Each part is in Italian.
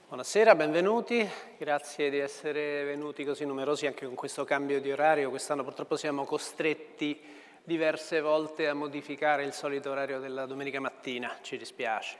Buonasera, benvenuti, grazie di essere venuti così numerosi anche con questo cambio di orario. Quest'anno purtroppo siamo costretti diverse volte a modificare il solito orario della domenica mattina, ci dispiace.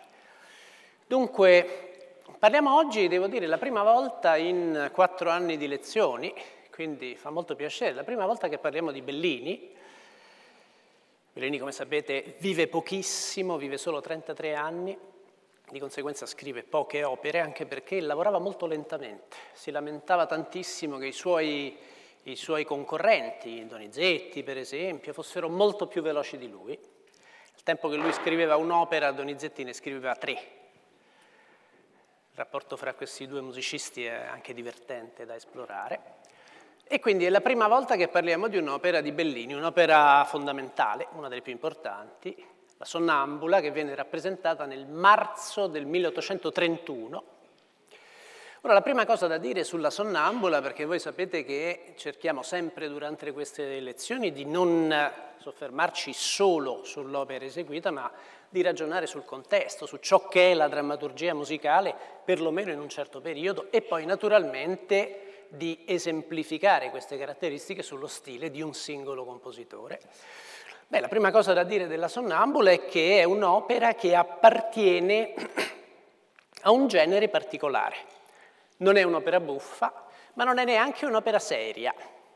Dunque, parliamo oggi, devo dire, la prima volta in 4 anni di lezioni, quindi fa molto piacere, la prima volta che parliamo di Bellini. Bellini, come sapete, vive pochissimo, vive solo 33 anni, di conseguenza scrive poche opere, anche perché lavorava molto lentamente. Si lamentava tantissimo che i suoi concorrenti, Donizetti per esempio, fossero molto più veloci di lui. Al tempo che lui scriveva un'opera, Donizetti ne scriveva 3. Il rapporto fra questi due musicisti è anche divertente da esplorare. E quindi è la prima volta che parliamo di un'opera di Bellini, un'opera fondamentale, una delle più importanti, la Sonnambula, che viene rappresentata nel marzo del 1831. Ora, la prima cosa da dire sulla Sonnambula, perché voi sapete che cerchiamo sempre durante queste lezioni di non soffermarci solo sull'opera eseguita, ma di ragionare sul contesto, su ciò che è la drammaturgia musicale, perlomeno in un certo periodo, e poi naturalmente di esemplificare queste caratteristiche sullo stile di un singolo compositore. Beh, la prima cosa da dire della Sonnambula è che è un'opera che appartiene a un genere particolare. Non è un'opera buffa, ma non è neanche un'opera seria.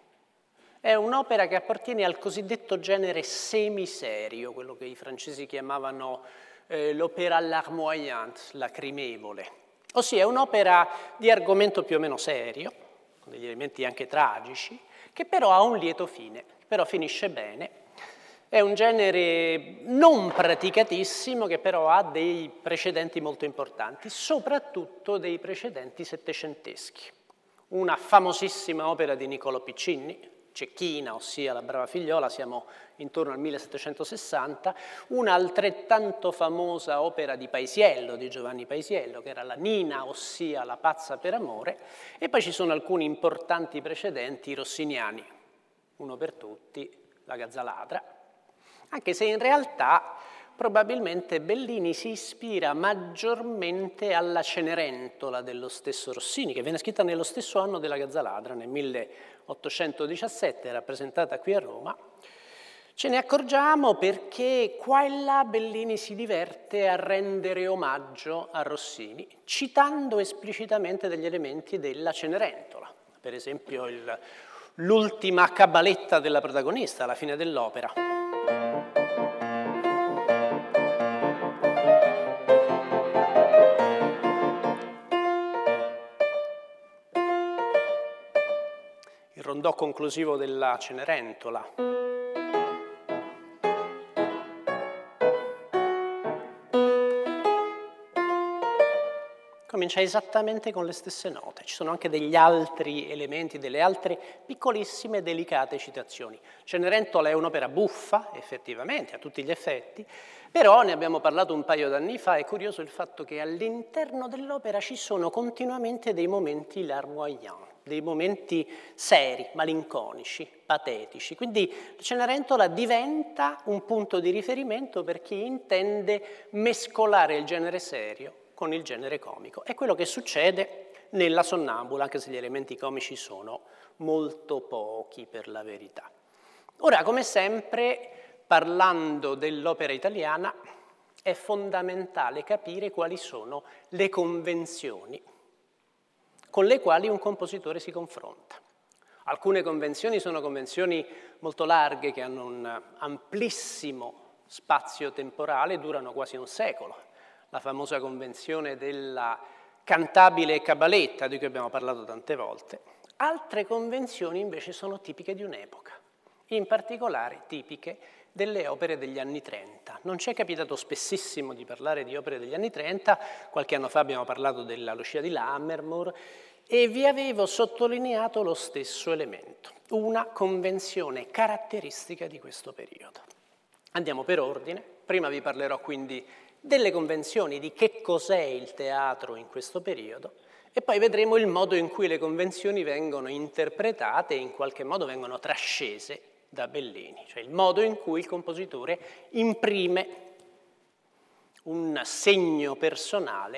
È un'opera che appartiene al cosiddetto genere semiserio, quello che i francesi chiamavano l'opera larmoyante, lacrimevole. Ossia è un'opera di argomento più o meno serio, con degli elementi anche tragici, che però ha un lieto fine, però finisce bene. È un genere non praticatissimo che però ha dei precedenti molto importanti, soprattutto dei precedenti settecenteschi. Una famosissima opera di Niccolò Piccinni, Cecchina, ossia La brava figliola, siamo intorno al 1760, una altrettanto famosa opera di Paisiello, di Giovanni Paisiello, che era la Nina, ossia La pazza per amore, e poi ci sono alcuni importanti precedenti rossiniani, uno per tutti, La Gazzaladra, anche se in realtà probabilmente Bellini si ispira maggiormente alla Cenerentola dello stesso Rossini, che viene scritta nello stesso anno della Gazzaladra, nel 1817, rappresentata qui a Roma. Ce ne accorgiamo perché qua e là Bellini si diverte a rendere omaggio a Rossini, citando esplicitamente degli elementi della Cenerentola, per esempio l'ultima cabaletta della protagonista alla fine dell'opera. Il rondò conclusivo della Cenerentola. Comincia esattamente con le stesse note. Ci sono anche degli altri elementi, delle altre piccolissime e delicate citazioni. Cenerentola è un'opera buffa, effettivamente, a tutti gli effetti, però ne abbiamo parlato un paio d'anni fa. È curioso il fatto che all'interno dell'opera ci sono continuamente dei momenti larmoyants, dei momenti seri, malinconici, patetici. Quindi Cenerentola diventa un punto di riferimento per chi intende mescolare il genere serio con il genere comico. È quello che succede nella Sonnambula, anche se gli elementi comici sono molto pochi per la verità. Ora, come sempre, parlando dell'opera italiana, è fondamentale capire quali sono le convenzioni con le quali un compositore si confronta. Alcune convenzioni sono convenzioni molto larghe, che hanno un amplissimo spazio temporale, durano quasi un secolo. La famosa convenzione della cantabile e cabaletta, di cui abbiamo parlato tante volte. Altre convenzioni invece sono tipiche di un'epoca, in particolare tipiche delle opere degli anni 30. Non ci è capitato spessissimo di parlare di opere degli anni 30, qualche anno fa abbiamo parlato della Lucia di Lammermoor e vi avevo sottolineato lo stesso elemento, una convenzione caratteristica di questo periodo. Andiamo per ordine, prima vi parlerò quindi delle convenzioni, di che cos'è il teatro in questo periodo, e poi vedremo il modo in cui le convenzioni vengono interpretate e in qualche modo vengono trascese da Bellini, cioè il modo in cui il compositore imprime un segno personale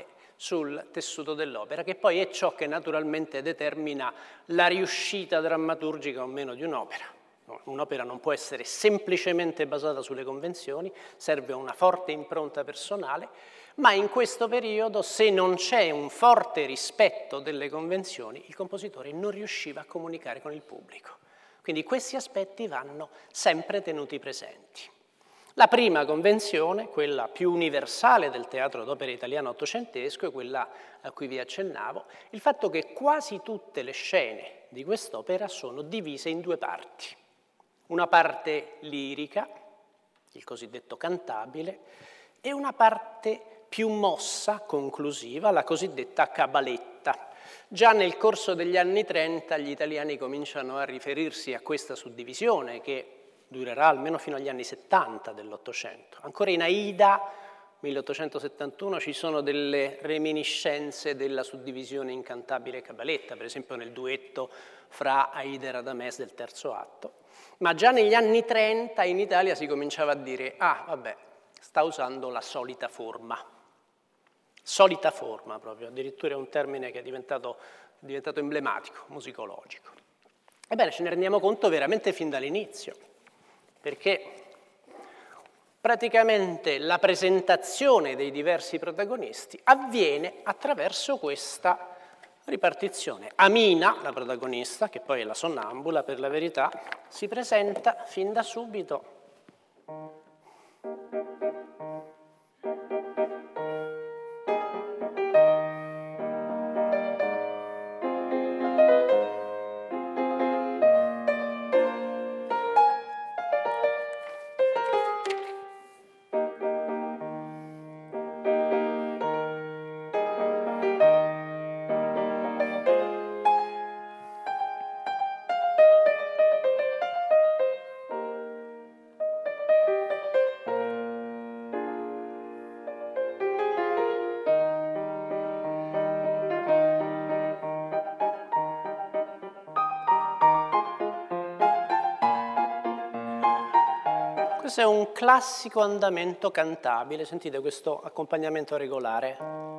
sul tessuto dell'opera, che poi è ciò che naturalmente determina la riuscita drammaturgica o meno di un'opera. Un'opera non può essere semplicemente basata sulle convenzioni, serve una forte impronta personale, ma in questo periodo, se non c'è un forte rispetto delle convenzioni, il compositore non riusciva a comunicare con il pubblico. Quindi questi aspetti vanno sempre tenuti presenti. La prima convenzione, quella più universale del teatro d'opera italiano ottocentesco, è quella a cui vi accennavo, il fatto che quasi tutte le scene di quest'opera sono divise in due parti. Una parte lirica, il cosiddetto cantabile, e una parte più mossa, conclusiva, la cosiddetta cabaletta. Già nel corso degli anni 30 gli italiani cominciano a riferirsi a questa suddivisione che durerà almeno fino agli anni 70 dell'Ottocento. Ancora in Aida, 1871, ci sono delle reminiscenze della suddivisione in cantabile e cabaletta, per esempio nel duetto fra Aida e Radames del terzo atto. Ma già negli anni 30 in Italia si cominciava a dire vabbè, sta usando la solita forma. Solita forma proprio, addirittura è un termine che è diventato emblematico, musicologico. Ebbene, ce ne rendiamo conto veramente fin dall'inizio, perché praticamente la presentazione dei diversi protagonisti avviene attraverso questa ripartizione. Amina, la protagonista, che poi è la sonnambula per la verità, si presenta fin da subito Questo è un classico andamento cantabile, sentite questo accompagnamento regolare.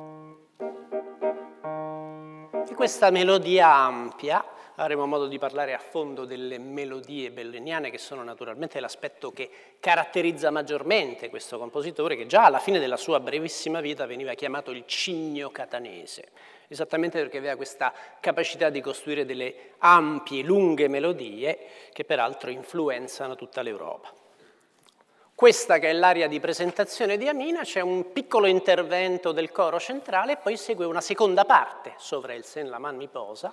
E questa melodia ampia, avremo modo di parlare a fondo delle melodie belliniane, che sono naturalmente l'aspetto che caratterizza maggiormente questo compositore, che già alla fine della sua brevissima vita veniva chiamato il cigno catanese, esattamente perché aveva questa capacità di costruire delle ampie, lunghe melodie che peraltro influenzano tutta l'Europa. Questa che è l'area di presentazione di Amina, c'è un piccolo intervento del coro centrale e poi segue una seconda parte, Sovra il sen la man mi posa.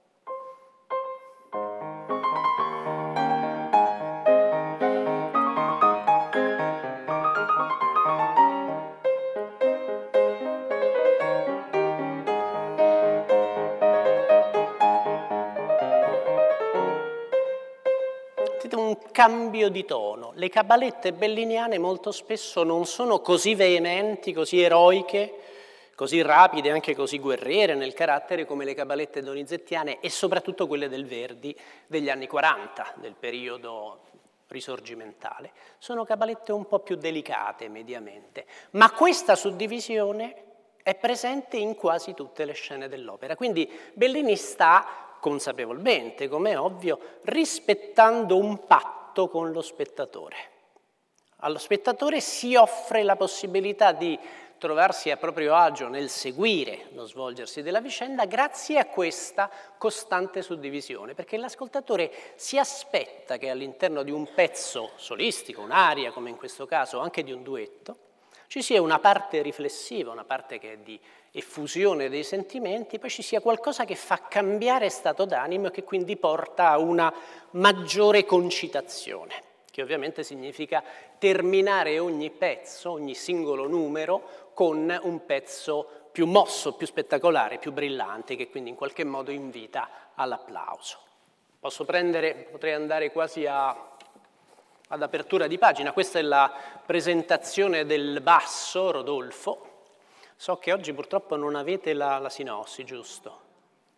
Un cambio di tono. Le cabalette belliniane molto spesso non sono così veementi, così eroiche, così rapide, anche così guerriere nel carattere come le cabalette donizettiane e soprattutto quelle del Verdi degli anni 40, del periodo risorgimentale. Sono cabalette un po' più delicate mediamente, ma questa suddivisione è presente in quasi tutte le scene dell'opera. Quindi Bellini sta consapevolmente, come è ovvio, rispettando un patto con lo spettatore. Allo spettatore si offre la possibilità di trovarsi a proprio agio nel seguire lo svolgersi della vicenda grazie a questa costante suddivisione, perché l'ascoltatore si aspetta che all'interno di un pezzo solistico, un'aria come in questo caso, anche di un duetto, ci sia una parte riflessiva, una parte che è di effusione dei sentimenti, poi ci sia qualcosa che fa cambiare stato d'animo e che quindi porta a una maggiore concitazione, che ovviamente significa terminare ogni pezzo, ogni singolo numero, con un pezzo più mosso, più spettacolare, più brillante, che quindi in qualche modo invita all'applauso. Potrei andare quasi ad apertura di pagina. Questa è la presentazione del basso, Rodolfo. So che oggi purtroppo non avete la sinossi, giusto?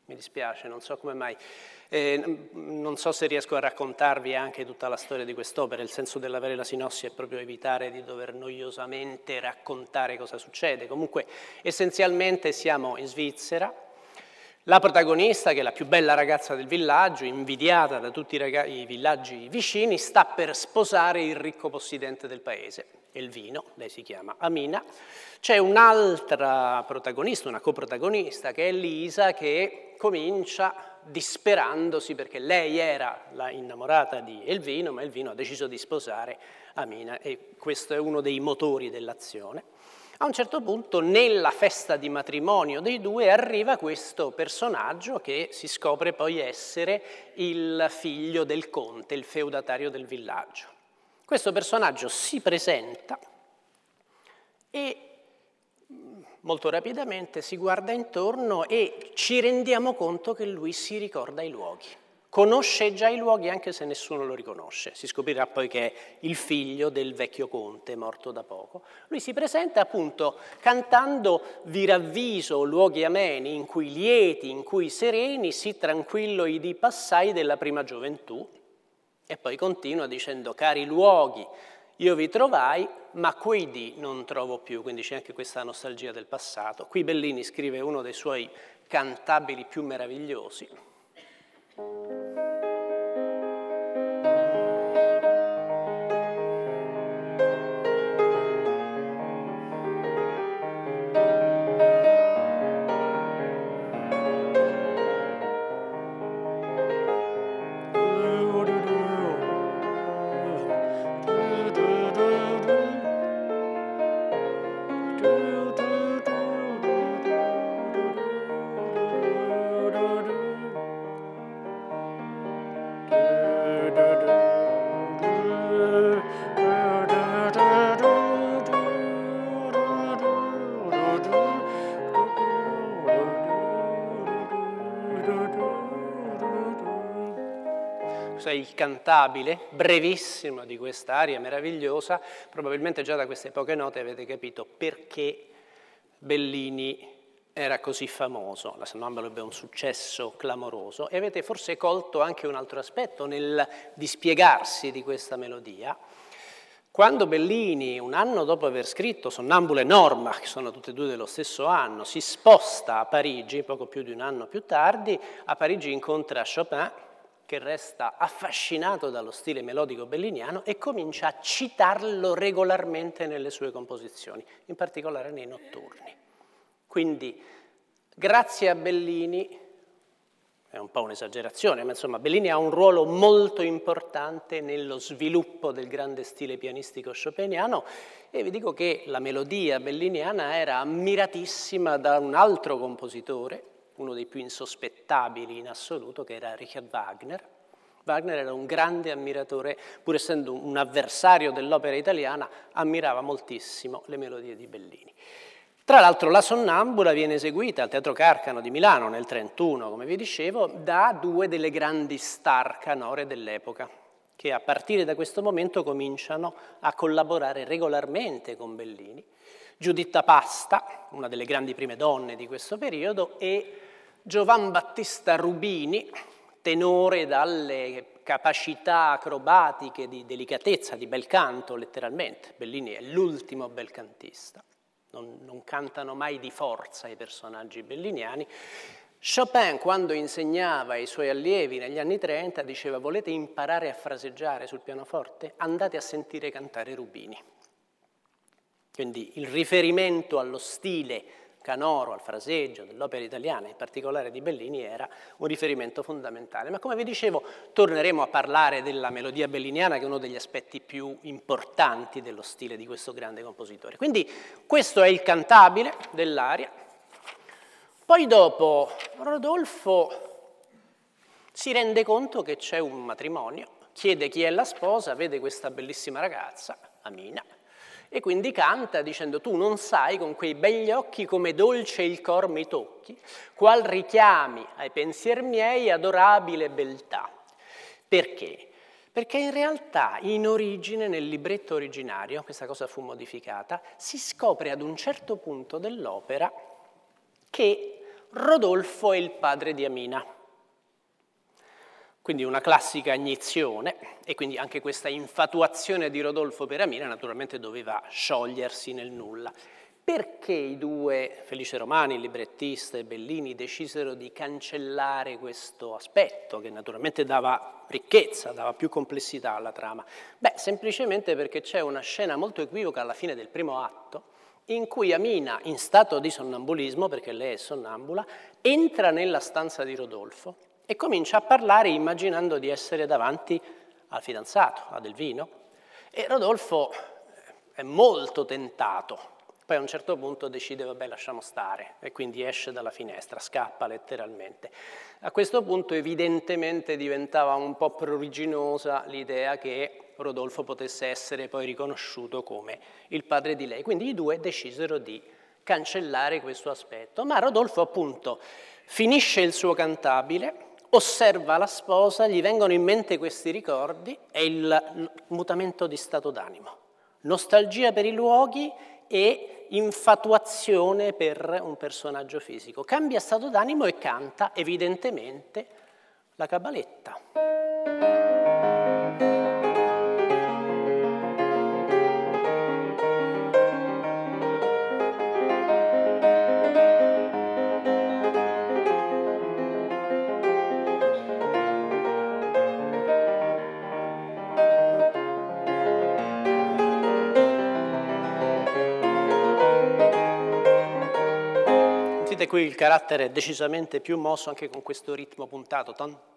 mi dispiace, non so come mai. Non so se riesco a raccontarvi anche tutta la storia di quest'opera. Il senso dell'avere la sinossi è proprio evitare di dover noiosamente raccontare cosa succede. Comunque, essenzialmente siamo in Svizzera. La protagonista, che è la più bella ragazza del villaggio, invidiata da tutti i villaggi vicini, sta per sposare il ricco possidente del paese, Elvino, lei si chiama Amina. C'è un'altra protagonista, una coprotagonista, che è Lisa, che comincia disperandosi perché lei era la innamorata di Elvino, ma Elvino ha deciso di sposare Amina e questo è uno dei motori dell'azione. A un certo punto, nella festa di matrimonio dei due, arriva questo personaggio che si scopre poi essere il figlio del conte, il feudatario del villaggio. Questo personaggio si presenta e molto rapidamente si guarda intorno e ci rendiamo conto che lui si ricorda i luoghi. Conosce già i luoghi anche se nessuno lo riconosce. Si scoprirà poi che è il figlio del vecchio conte, morto da poco. Lui si presenta appunto cantando "Vi ravviso luoghi ameni, in cui lieti, in cui sereni, sì tranquillo idi passai della prima gioventù". E poi continua dicendo "Cari luoghi, io vi trovai, ma quei dì non trovo più", quindi c'è anche questa nostalgia del passato. Qui Bellini scrive uno dei suoi cantabili più meravigliosi. Questo è il cantabile, brevissimo, di quest'aria meravigliosa. Probabilmente già da queste poche note avete capito perché Bellini era così famoso. La Sonnambula ebbe un successo clamoroso e avete forse colto anche un altro aspetto nel dispiegarsi di questa melodia. Quando Bellini, un anno dopo aver scritto Sonnambula e Norma, che sono tutte e due dello stesso anno, si sposta a Parigi, poco più di un anno più tardi, a Parigi incontra Chopin, che resta affascinato dallo stile melodico belliniano e comincia a citarlo regolarmente nelle sue composizioni, in particolare nei notturni. Quindi, grazie a Bellini, è un po' un'esagerazione, ma insomma Bellini ha un ruolo molto importante nello sviluppo del grande stile pianistico chopiniano e vi dico che la melodia belliniana era ammiratissima da un altro compositore, uno dei più insospettabili in assoluto, che era Richard Wagner. Wagner era un grande ammiratore, pur essendo un avversario dell'opera italiana, ammirava moltissimo le melodie di Bellini. Tra l'altro la Sonnambula viene eseguita al Teatro Carcano di Milano nel 1931, come vi dicevo, da due delle grandi star canore dell'epoca, che a partire da questo momento cominciano a collaborare regolarmente con Bellini. Giuditta Pasta, una delle grandi prime donne di questo periodo, e Giovan Battista Rubini, tenore dalle capacità acrobatiche di delicatezza, di bel canto letteralmente. Bellini è l'ultimo bel cantista, non cantano mai di forza i personaggi belliniani. Chopin, quando insegnava ai suoi allievi negli anni 30, diceva: volete imparare a fraseggiare sul pianoforte? Andate a sentire cantare Rubini. Quindi il riferimento allo stile canoro, al fraseggio dell'opera italiana, in particolare di Bellini, era un riferimento fondamentale. Ma come vi dicevo, torneremo a parlare della melodia belliniana, che è uno degli aspetti più importanti dello stile di questo grande compositore. Quindi questo è il cantabile dell'aria. Poi dopo Rodolfo si rende conto che c'è un matrimonio, chiede chi è la sposa, vede questa bellissima ragazza, Amina, e quindi canta dicendo: tu non sai con quei begli occhi come dolce il cor mi tocchi, qual richiami ai pensier miei adorabile beltà. Perché? Perché in realtà in origine, nel libretto originario, questa cosa fu modificata, si scopre ad un certo punto dell'opera che Rodolfo è il padre di Amina. Quindi una classica agnizione, e quindi anche questa infatuazione di Rodolfo per Amina naturalmente doveva sciogliersi nel nulla. Perché i due, Felice Romani, il librettista, e Bellini, decisero di cancellare questo aspetto, che naturalmente dava ricchezza, dava più complessità alla trama? Beh, semplicemente perché c'è una scena molto equivoca alla fine del primo atto, in cui Amina, in stato di sonnambulismo, perché lei è sonnambula, entra nella stanza di Rodolfo e comincia a parlare immaginando di essere davanti al fidanzato, a Delvino, e Rodolfo è molto tentato. Poi a un certo punto decide, vabbè, lasciamo stare, e quindi esce dalla finestra, scappa letteralmente. A questo punto evidentemente diventava un po' pruriginosa l'idea che Rodolfo potesse essere poi riconosciuto come il padre di lei. Quindi i due decisero di cancellare questo aspetto. Ma Rodolfo, appunto, finisce il suo cantabile, osserva la sposa, gli vengono in mente questi ricordi e il mutamento di stato d'animo. Nostalgia per i luoghi e infatuazione per un personaggio fisico. Cambia stato d'animo e canta evidentemente la cabaletta. Qui il carattere è decisamente più mosso anche con questo ritmo puntato.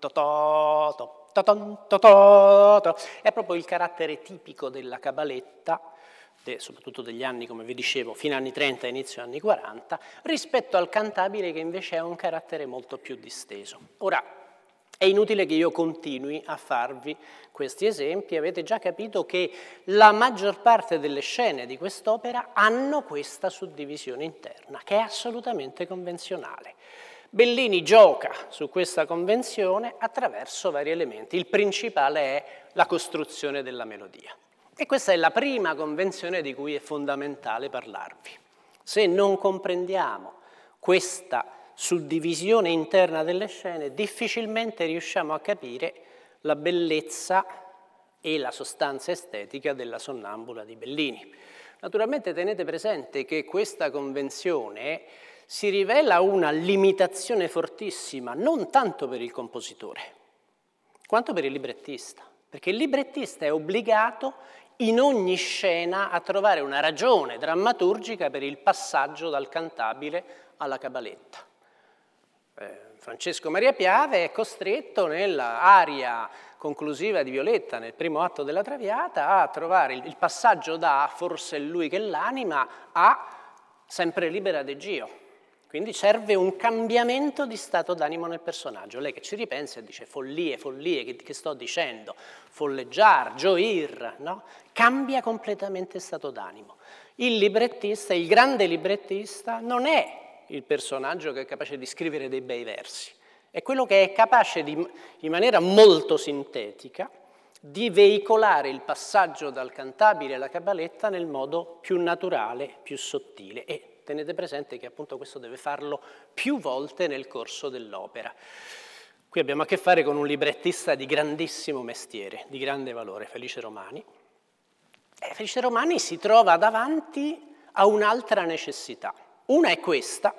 È proprio il carattere tipico della cabaletta, soprattutto degli anni, come vi dicevo, fine anni 30 e inizio anni 40, rispetto al cantabile che invece ha un carattere molto più disteso. Ora, è inutile che io continui a farvi questi esempi, avete già capito che la maggior parte delle scene di quest'opera hanno questa suddivisione interna, che è assolutamente convenzionale. Bellini gioca su questa convenzione attraverso vari elementi. Il principale è la costruzione della melodia. E questa è la prima convenzione di cui è fondamentale parlarvi. Se non comprendiamo questa suddivisione interna delle scene, difficilmente riusciamo a capire la bellezza e la sostanza estetica della Sonnambula di Bellini. Naturalmente tenete presente che questa convenzione si rivela una limitazione fortissima, non tanto per il compositore, quanto per il librettista, perché il librettista è obbligato in ogni scena a trovare una ragione drammaturgica per il passaggio dal cantabile alla cabaletta. Francesco Maria Piave è costretto nell'aria conclusiva di Violetta, nel primo atto della Traviata, a trovare il passaggio da forse è lui che è l'anima a sempre libera de Gio. Quindi serve un cambiamento di stato d'animo nel personaggio. Lei che ci ripensa e dice follie, follie, che sto dicendo? Folleggiar, gioir, no? Cambia completamente stato d'animo. Il librettista, il grande librettista, non è il personaggio che è capace di scrivere dei bei versi, è quello che è capace di, in maniera molto sintetica, di veicolare il passaggio dal cantabile alla cabaletta nel modo più naturale, più sottile. E tenete presente che appunto questo deve farlo più volte nel corso dell'opera. Qui abbiamo a che fare con un librettista di grandissimo mestiere, di grande valore, Felice Romani. E Felice Romani si trova davanti a un'altra necessità. Una è questa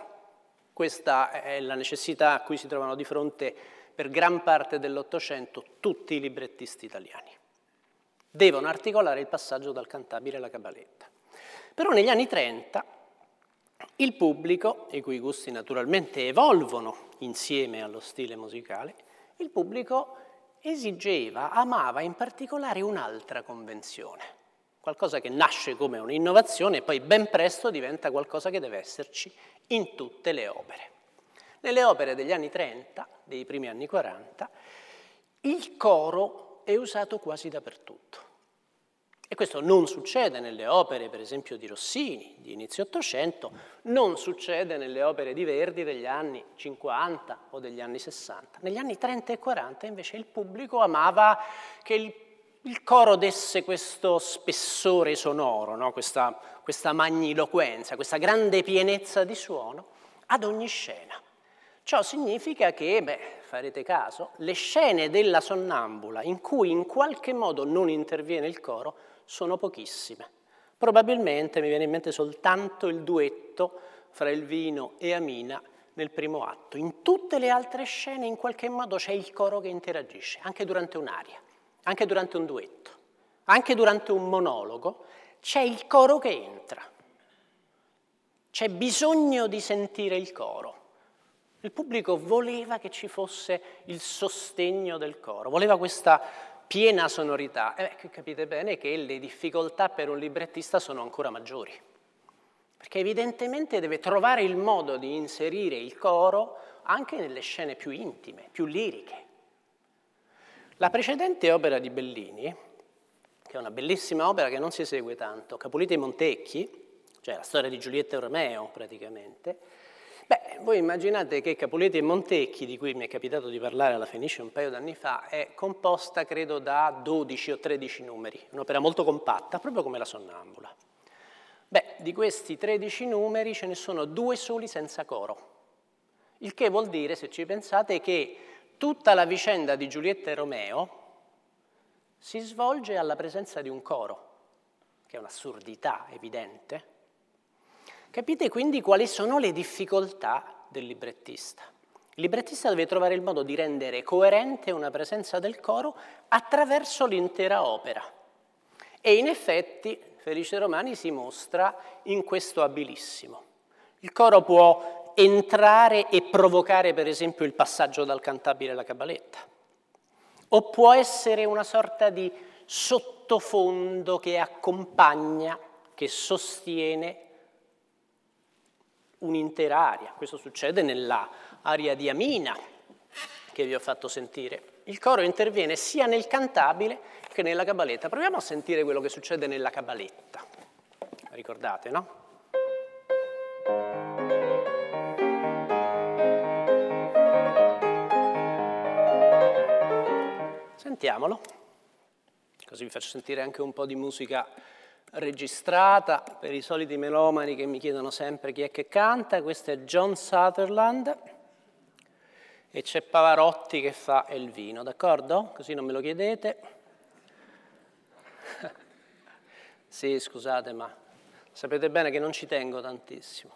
è la necessità a cui si trovano di fronte per gran parte dell'Ottocento tutti i librettisti italiani. Devono articolare il passaggio dal cantabile alla cabaletta. Però negli anni 30 il pubblico, i cui gusti naturalmente evolvono insieme allo stile musicale, il pubblico esigeva, amava in particolare un'altra convenzione. Qualcosa che nasce come un'innovazione e poi ben presto diventa qualcosa che deve esserci in tutte le opere. Nelle opere degli anni 30, dei primi anni 40, il coro è usato quasi dappertutto. E questo non succede nelle opere, per esempio, di Rossini, di inizio Ottocento, non succede nelle opere di Verdi degli anni 50 o degli anni 60. Negli anni 30 e 40 invece il pubblico amava che il coro desse questo spessore sonoro, no? questa magniloquenza, questa grande pienezza di suono ad ogni scena. Ciò significa che, farete caso, le scene della sonnambula in cui in qualche modo non interviene il coro sono pochissime. Probabilmente mi viene in mente soltanto il duetto fra Elvino e Amina nel primo atto. In tutte le altre scene in qualche modo c'è il coro che interagisce, anche durante un'aria, anche durante un duetto, anche durante un monologo, c'è il coro che entra. C'è bisogno di sentire il coro. Il pubblico voleva che ci fosse il sostegno del coro, voleva questa piena sonorità. Capite bene che le difficoltà per un librettista sono ancora maggiori, perché evidentemente deve trovare il modo di inserire il coro anche nelle scene più intime, più liriche. La precedente opera di Bellini, che è una bellissima opera che non si esegue tanto, Capuleto e Montecchi, cioè la storia di Giulietta e Romeo praticamente, voi immaginate che Capuleto e Montecchi, di cui mi è capitato di parlare alla Fenice un paio d'anni fa, è composta credo da 12 o 13 numeri, un'opera molto compatta, proprio come la Sonnambula. Di questi 13 numeri ce ne sono 2 soli senza coro, il che vuol dire, se ci pensate, che tutta la vicenda di Giulietta e Romeo si svolge alla presenza di un coro, che è un'assurdità evidente. Capite quindi quali sono le difficoltà del librettista? Il librettista deve trovare il modo di rendere coerente una presenza del coro attraverso l'intera opera. E in effetti Felice Romani si mostra in questo abilissimo. Il coro può entrare e provocare per esempio il passaggio dal cantabile alla cabaletta, o può essere una sorta di sottofondo che accompagna, che sostiene un'intera aria. Questo succede nella aria di Amina, che vi ho fatto sentire. Il coro interviene sia nel cantabile che nella cabaletta. Proviamo a sentire quello che succede nella cabaletta. Ricordate, no? Sentiamolo, così vi faccio sentire anche un po' di musica registrata per i soliti melomani che mi chiedono sempre chi è che canta. Questo è John Sutherland e c'è Pavarotti che fa Elvino, d'accordo? Così non me lo chiedete. Sì, scusate, ma sapete bene che non ci tengo tantissimo.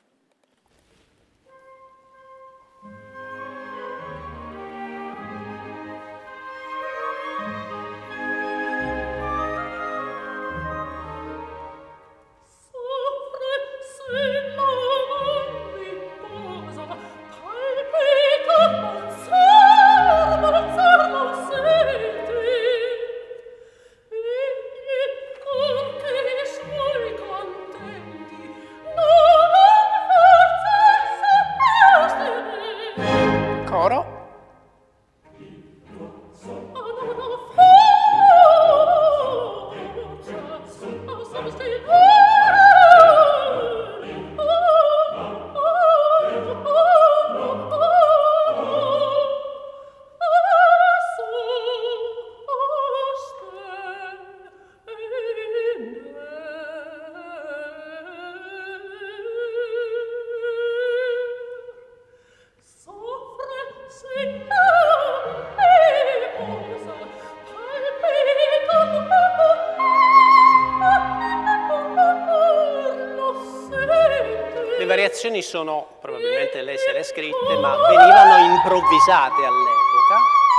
Le variazioni sono, probabilmente lei se le ha scritte, ma venivano improvvisate all'epoca.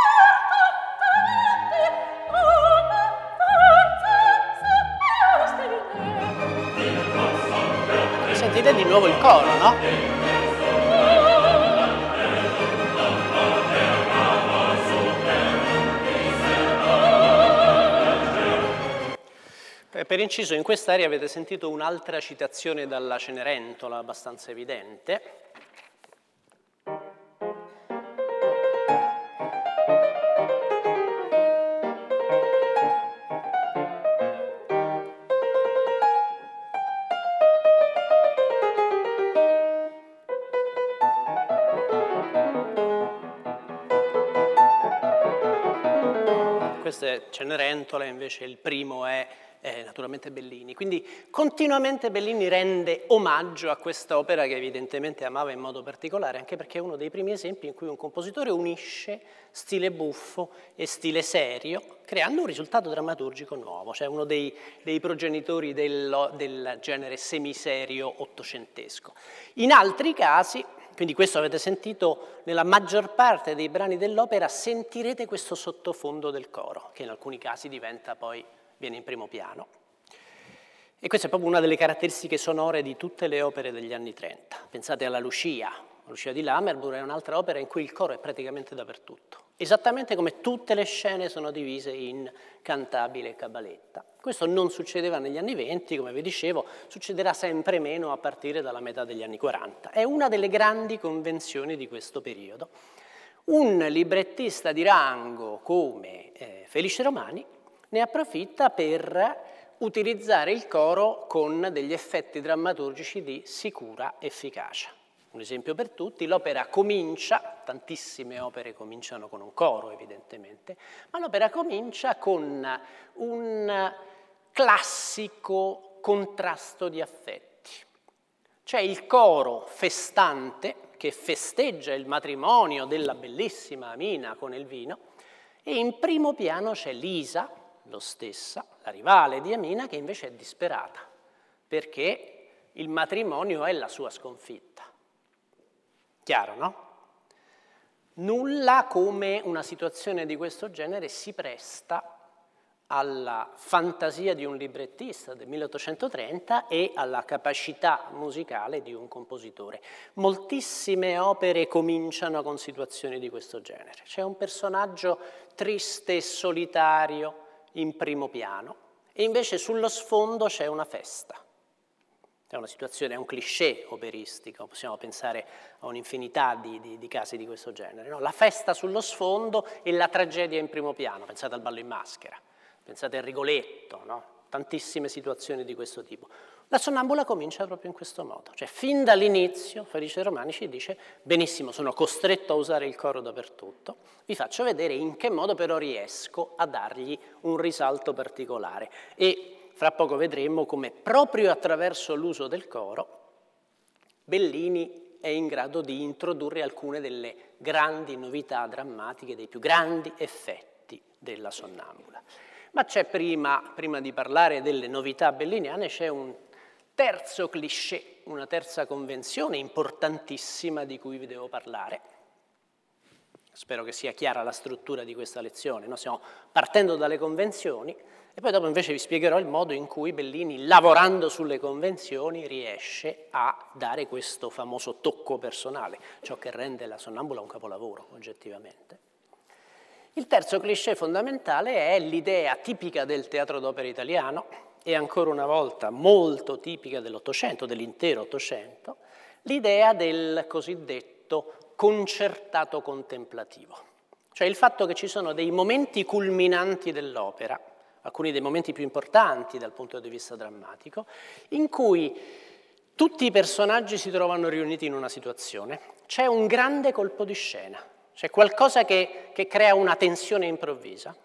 Sentite di nuovo il coro, no? Per inciso, in quest'area avete sentito un'altra citazione dalla Cenerentola, abbastanza evidente. Questa è Cenerentola, invece il primo è naturalmente Bellini. Quindi continuamente Bellini rende omaggio a questa opera che evidentemente amava in modo particolare, anche perché è uno dei primi esempi in cui un compositore unisce stile buffo e stile serio, creando un risultato drammaturgico nuovo, cioè uno dei progenitori del genere semiserio ottocentesco. In altri casi, quindi questo avete sentito nella maggior parte dei brani dell'opera, sentirete questo sottofondo del coro, che in alcuni casi viene in primo piano. E questa è proprio una delle caratteristiche sonore di tutte le opere degli anni 30. Pensate alla Lucia. La Lucia di Lammermoor è un'altra opera in cui il coro è praticamente dappertutto, esattamente come tutte le scene sono divise in cantabile e cabaletta. Questo non succedeva negli anni 20, come vi dicevo, succederà sempre meno a partire dalla metà degli anni 40. È una delle grandi convenzioni di questo periodo. Un librettista di rango come Felice Romani ne approfitta per utilizzare il coro con degli effetti drammaturgici di sicura efficacia. Un esempio per tutti, l'opera comincia, tantissime opere cominciano con un coro evidentemente, ma l'opera comincia con un classico contrasto di affetti. C'è il coro festante che festeggia il matrimonio della bellissima Amina con Elvino e in primo piano c'è Lisa, lo stessa, la rivale di Amina, che invece è disperata perché il matrimonio è la sua sconfitta. Chiaro, no? Nulla come una situazione di questo genere si presta alla fantasia di un librettista del 1830 e alla capacità musicale di un compositore. Moltissime opere cominciano con situazioni di questo genere. C'è un personaggio triste e solitario in primo piano e invece sullo sfondo c'è una festa. È una situazione, è un cliché operistico, possiamo pensare a un'infinità di casi di questo genere. No? La festa sullo sfondo e la tragedia in primo piano, pensate al Ballo in maschera, pensate al Rigoletto, no? Tantissime situazioni di questo tipo. La Sonnambula comincia proprio in questo modo, cioè fin dall'inizio Felice Romani ci dice benissimo, sono costretto a usare il coro dappertutto, vi faccio vedere in che modo però riesco a dargli un risalto particolare e fra poco vedremo come proprio attraverso l'uso del coro Bellini è in grado di introdurre alcune delle grandi novità drammatiche, dei più grandi effetti della Sonnambula. Ma c'è prima di parlare delle novità belliniane, c'è un terzo cliché, una terza convenzione importantissima di cui vi devo parlare. Spero che sia chiara la struttura di questa lezione. Noi stiamo partendo dalle convenzioni e poi dopo invece vi spiegherò il modo in cui Bellini, lavorando sulle convenzioni, riesce a dare questo famoso tocco personale, ciò che rende la Sonnambula un capolavoro, oggettivamente. Il terzo cliché fondamentale è l'idea tipica del teatro d'opera italiano e ancora una volta molto tipica dell'Ottocento, dell'intero Ottocento, l'idea del cosiddetto concertato contemplativo, cioè il fatto che ci sono dei momenti culminanti dell'opera, alcuni dei momenti più importanti dal punto di vista drammatico, in cui tutti i personaggi si trovano riuniti in una situazione, c'è un grande colpo di scena, c'è qualcosa che crea una tensione improvvisa,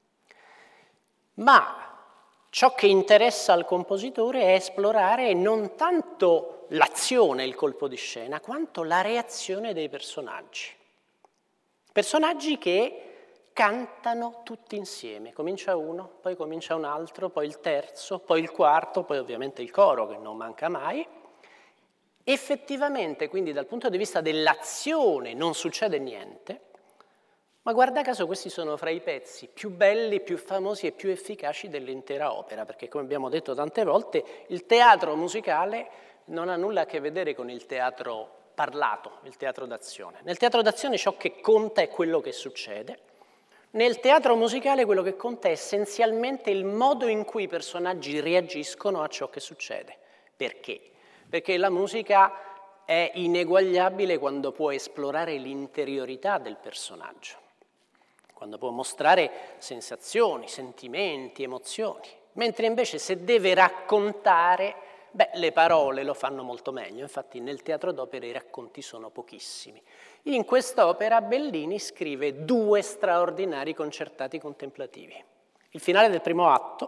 ma ciò che interessa al compositore è esplorare non tanto l'azione, il colpo di scena, quanto la reazione dei personaggi. Personaggi che cantano tutti insieme, comincia uno, poi comincia un altro, poi il terzo, poi il quarto, poi ovviamente il coro che non manca mai. Effettivamente, quindi dal punto di vista dell'azione non succede niente, ma guarda caso questi sono fra i pezzi più belli, più famosi e più efficaci dell'intera opera, perché come abbiamo detto tante volte, il teatro musicale non ha nulla a che vedere con il teatro parlato, il teatro d'azione. Nel teatro d'azione ciò che conta è quello che succede, nel teatro musicale quello che conta è essenzialmente il modo in cui i personaggi reagiscono a ciò che succede. Perché? Perché la musica è ineguagliabile quando può esplorare l'interiorità del personaggio, quando può mostrare sensazioni, sentimenti, emozioni, mentre invece se deve raccontare, le parole lo fanno molto meglio, infatti nel teatro d'opera i racconti sono pochissimi. In quest'opera Bellini scrive 2 straordinari concertati contemplativi. Il finale del primo atto,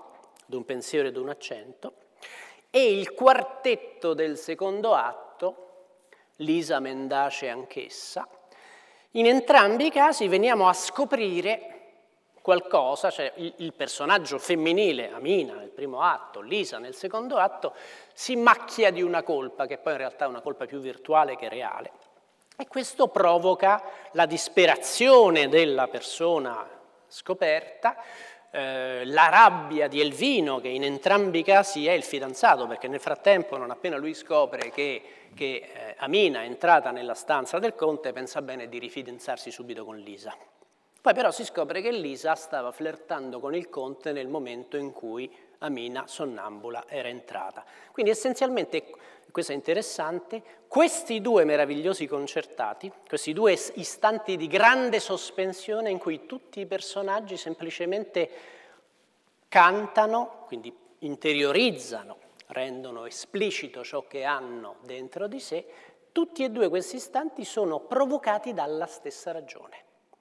d'un pensiero e d'un accento, e il quartetto del secondo atto, Lisa mendace anch'essa. In entrambi i casi veniamo a scoprire qualcosa, cioè il personaggio femminile, Amina nel primo atto, Lisa nel secondo atto, si macchia di una colpa, che poi in realtà è una colpa più virtuale che reale, e questo provoca la disperazione della persona scoperta, la rabbia di Elvino, che in entrambi i casi è il fidanzato, perché nel frattempo, non appena lui scopre che Amina è entrata nella stanza del conte, pensa bene di rifidanzarsi subito con Lisa. Poi però si scopre che Lisa stava flirtando con il conte nel momento in cui Amina, sonnambula, era entrata. Quindi essenzialmente, questo è interessante, questi due meravigliosi concertati, questi due istanti di grande sospensione in cui tutti i personaggi semplicemente cantano, quindi interiorizzano, rendono esplicito ciò che hanno dentro di sé, tutti e due questi istanti sono provocati dalla stessa ragione.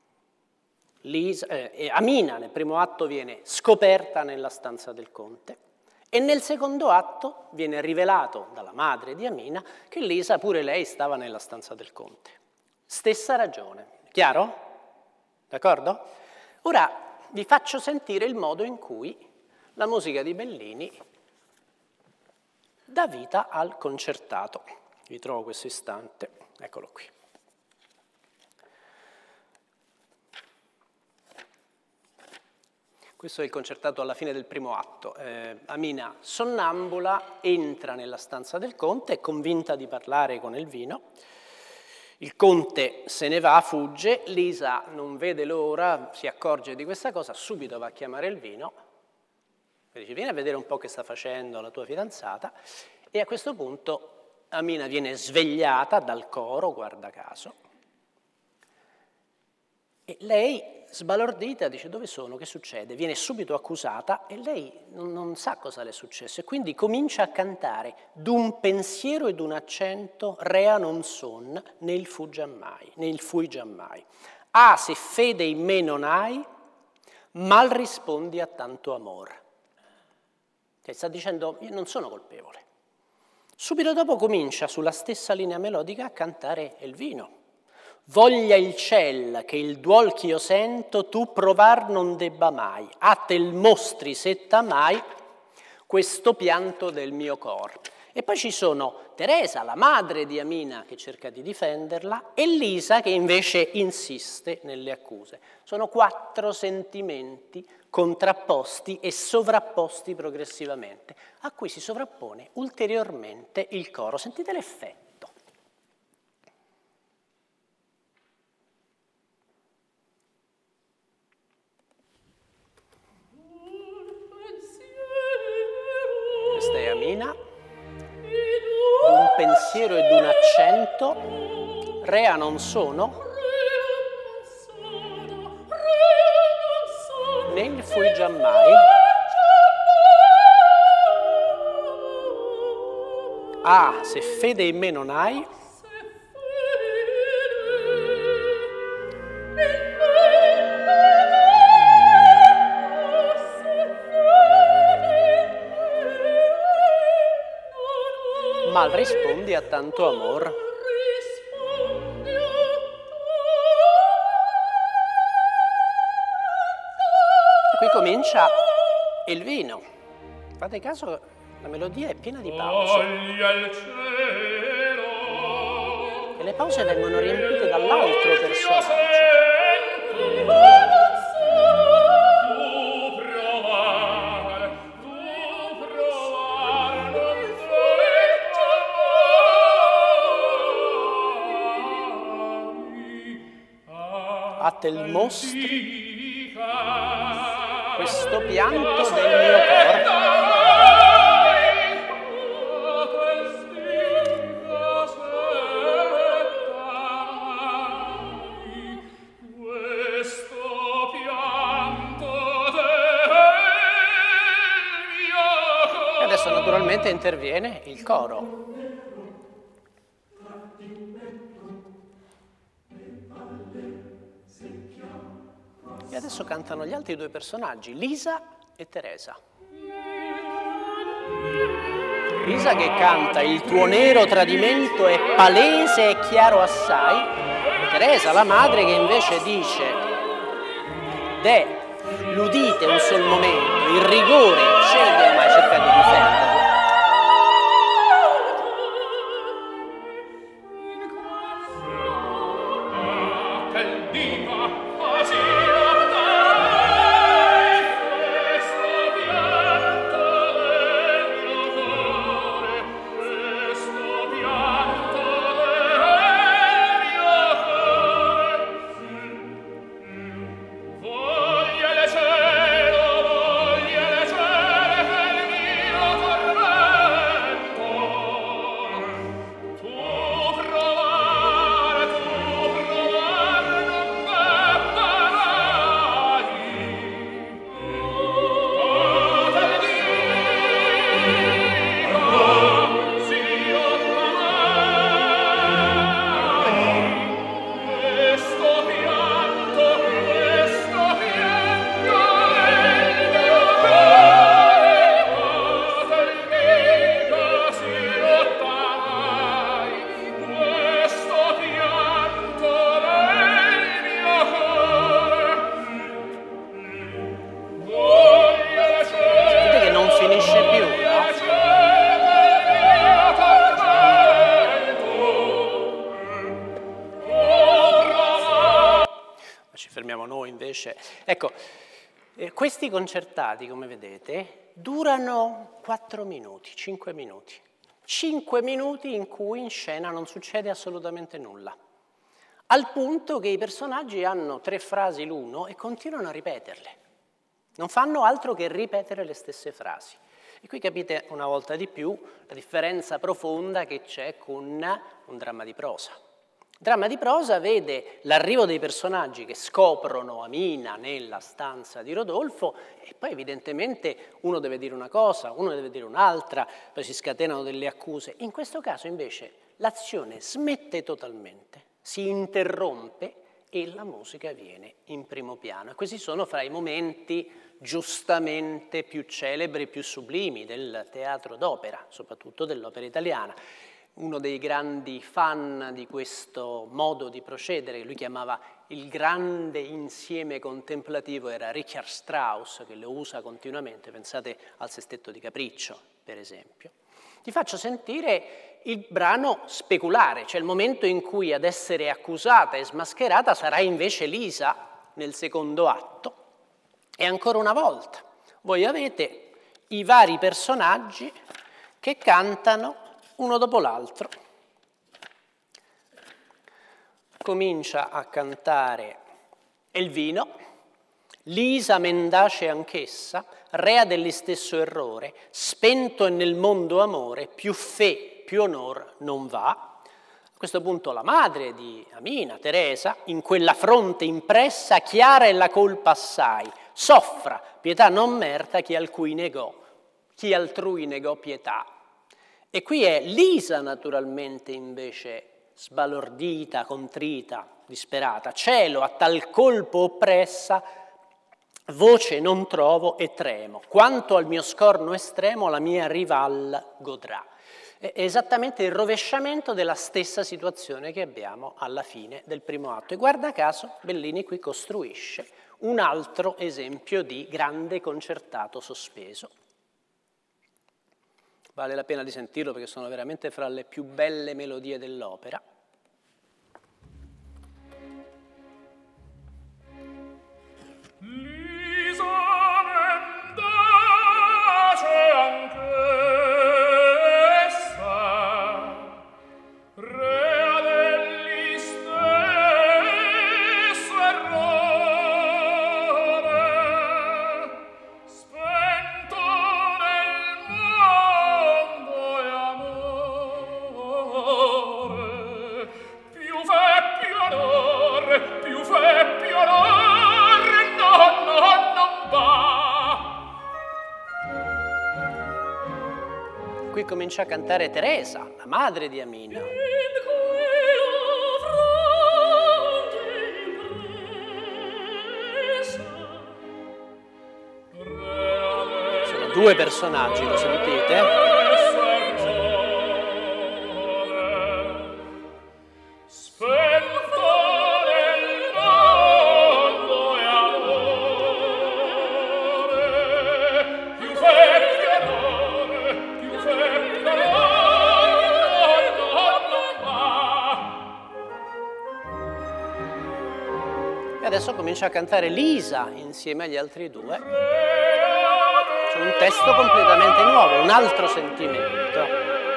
Amina nel primo atto viene scoperta nella stanza del conte e nel secondo atto viene rivelato dalla madre di Amina che Lisa pure lei stava nella stanza del conte. Stessa ragione. Chiaro? D'accordo? Ora vi faccio sentire il modo in cui la musica di Bellini dà vita al concertato. Vi trovo questo istante. Eccolo qui. Questo è il concertato alla fine del primo atto. Amina, sonnambula, entra nella stanza del conte, è convinta di parlare con Elvino. Il conte se ne va, fugge, Lisa non vede l'ora, si accorge di questa cosa, subito va a chiamare Elvino, e dice vieni a vedere un po' che sta facendo la tua fidanzata, e a questo punto Amina viene svegliata dal coro, guarda caso, e lei, sbalordita, dice dove sono, che succede? Viene subito accusata e lei non sa cosa le è successo e quindi comincia a cantare d'un pensiero e d'un accento rea non son, né il fui giammai. Ah, se fede in me non hai, mal rispondi a tanto amor. Cioè, sta dicendo io non sono colpevole. Subito dopo comincia sulla stessa linea melodica a cantare Elvino. Voglia il ciel che il duol ch'io sento tu provar non debba mai, a te il mostri se t'amai questo pianto del mio cor. E poi ci sono Teresa, la madre di Amina, che cerca di difenderla, e Lisa che invece insiste nelle accuse. Sono 4 sentimenti contrapposti e sovrapposti progressivamente, a cui si sovrappone ulteriormente il coro. Sentite l'effetto. Questa è Amina, d'un pensiero e d'un accento, rea non sono, né il fui giammai, ah, se fede in me non hai, mal rispondi a tanto amor. E qui comincia Elvino. Fate caso, la melodia è piena di pause. E le pause vengono riempite dall'altro personaggio. A te il mostri questo pianto del mio cor. E adesso naturalmente interviene il coro. E adesso cantano gli altri 2 personaggi, Lisa e Teresa. Lisa che canta il tuo nero tradimento è palese e chiaro assai, e Teresa, la madre, che invece dice l'udite un sol momento, il rigore cede, ma cerca di difenderla. Ecco, questi concertati, come vedete, durano 4 minuti, 5 minuti. 5 minuti in cui in scena non succede assolutamente nulla. Al punto che i personaggi hanno 3 frasi l'uno e continuano a ripeterle. Non fanno altro che ripetere le stesse frasi. E qui capite una volta di più la differenza profonda che c'è con un dramma di prosa. Il dramma di prosa vede l'arrivo dei personaggi che scoprono Amina nella stanza di Rodolfo e poi evidentemente uno deve dire una cosa, uno deve dire un'altra, poi si scatenano delle accuse. In questo caso invece l'azione smette totalmente, si interrompe e la musica viene in primo piano. E questi sono fra i momenti giustamente più celebri, più sublimi del teatro d'opera, soprattutto dell'opera italiana. Uno dei grandi fan di questo modo di procedere, che lui chiamava il grande insieme contemplativo, era Richard Strauss, che lo usa continuamente. Pensate al Sestetto di Capriccio, per esempio. Ti faccio sentire il brano speculare, cioè il momento in cui ad essere accusata e smascherata sarà invece Lisa nel secondo atto. E ancora una volta voi avete i vari personaggi che cantano uno dopo l'altro. Comincia a cantare Elvino, Lisa mendace anch'essa, rea dell'istesso errore, spento è nel mondo amore, più fe, più onor non va. A questo punto la madre di Amina, Teresa, in quella fronte impressa, chiara è la colpa assai, soffra, pietà non merta chi altrui negò pietà. E qui è Lisa naturalmente invece sbalordita, contrita, disperata. Cielo, a tal colpo oppressa, voce non trovo e tremo. Quanto al mio scorno estremo la mia rival godrà. È esattamente il rovesciamento della stessa situazione che abbiamo alla fine del primo atto. E guarda caso Bellini qui costruisce un altro esempio di grande concertato sospeso. Vale la pena di sentirlo perché sono veramente fra le più belle melodie dell'opera. Lisa mendace anch'essa, rea dell'istesso errore, spento nel mondo e amore, più fe più onor, più fe più onor. Qui comincia a cantare Teresa, la madre di Amina. Sono 2 personaggi, lo sentite? E adesso comincia a cantare Lisa insieme agli altri due. C'è un testo completamente nuovo, un altro sentimento.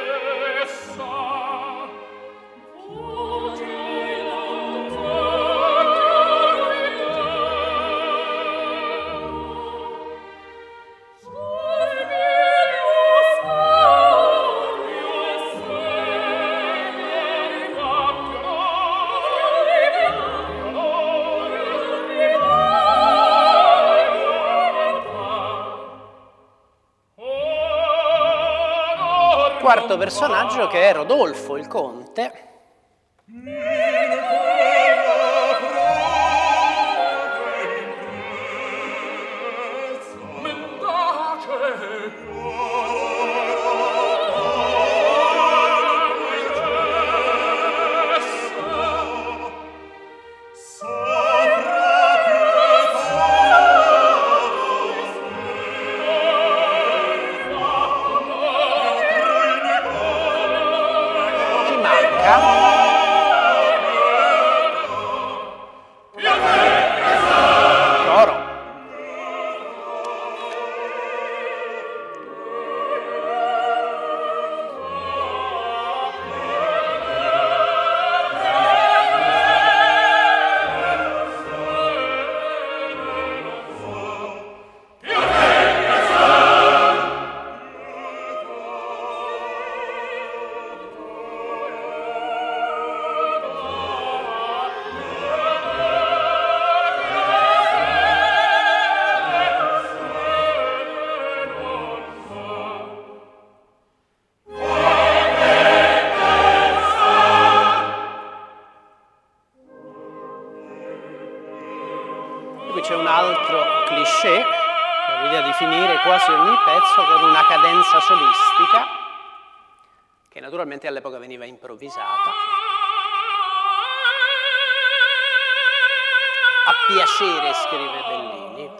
Quarto personaggio che è Rodolfo, il conte. C'è un altro cliché, l'idea di finire quasi ogni pezzo con una cadenza solistica, che naturalmente all'epoca veniva improvvisata, a piacere, scrive Bellini.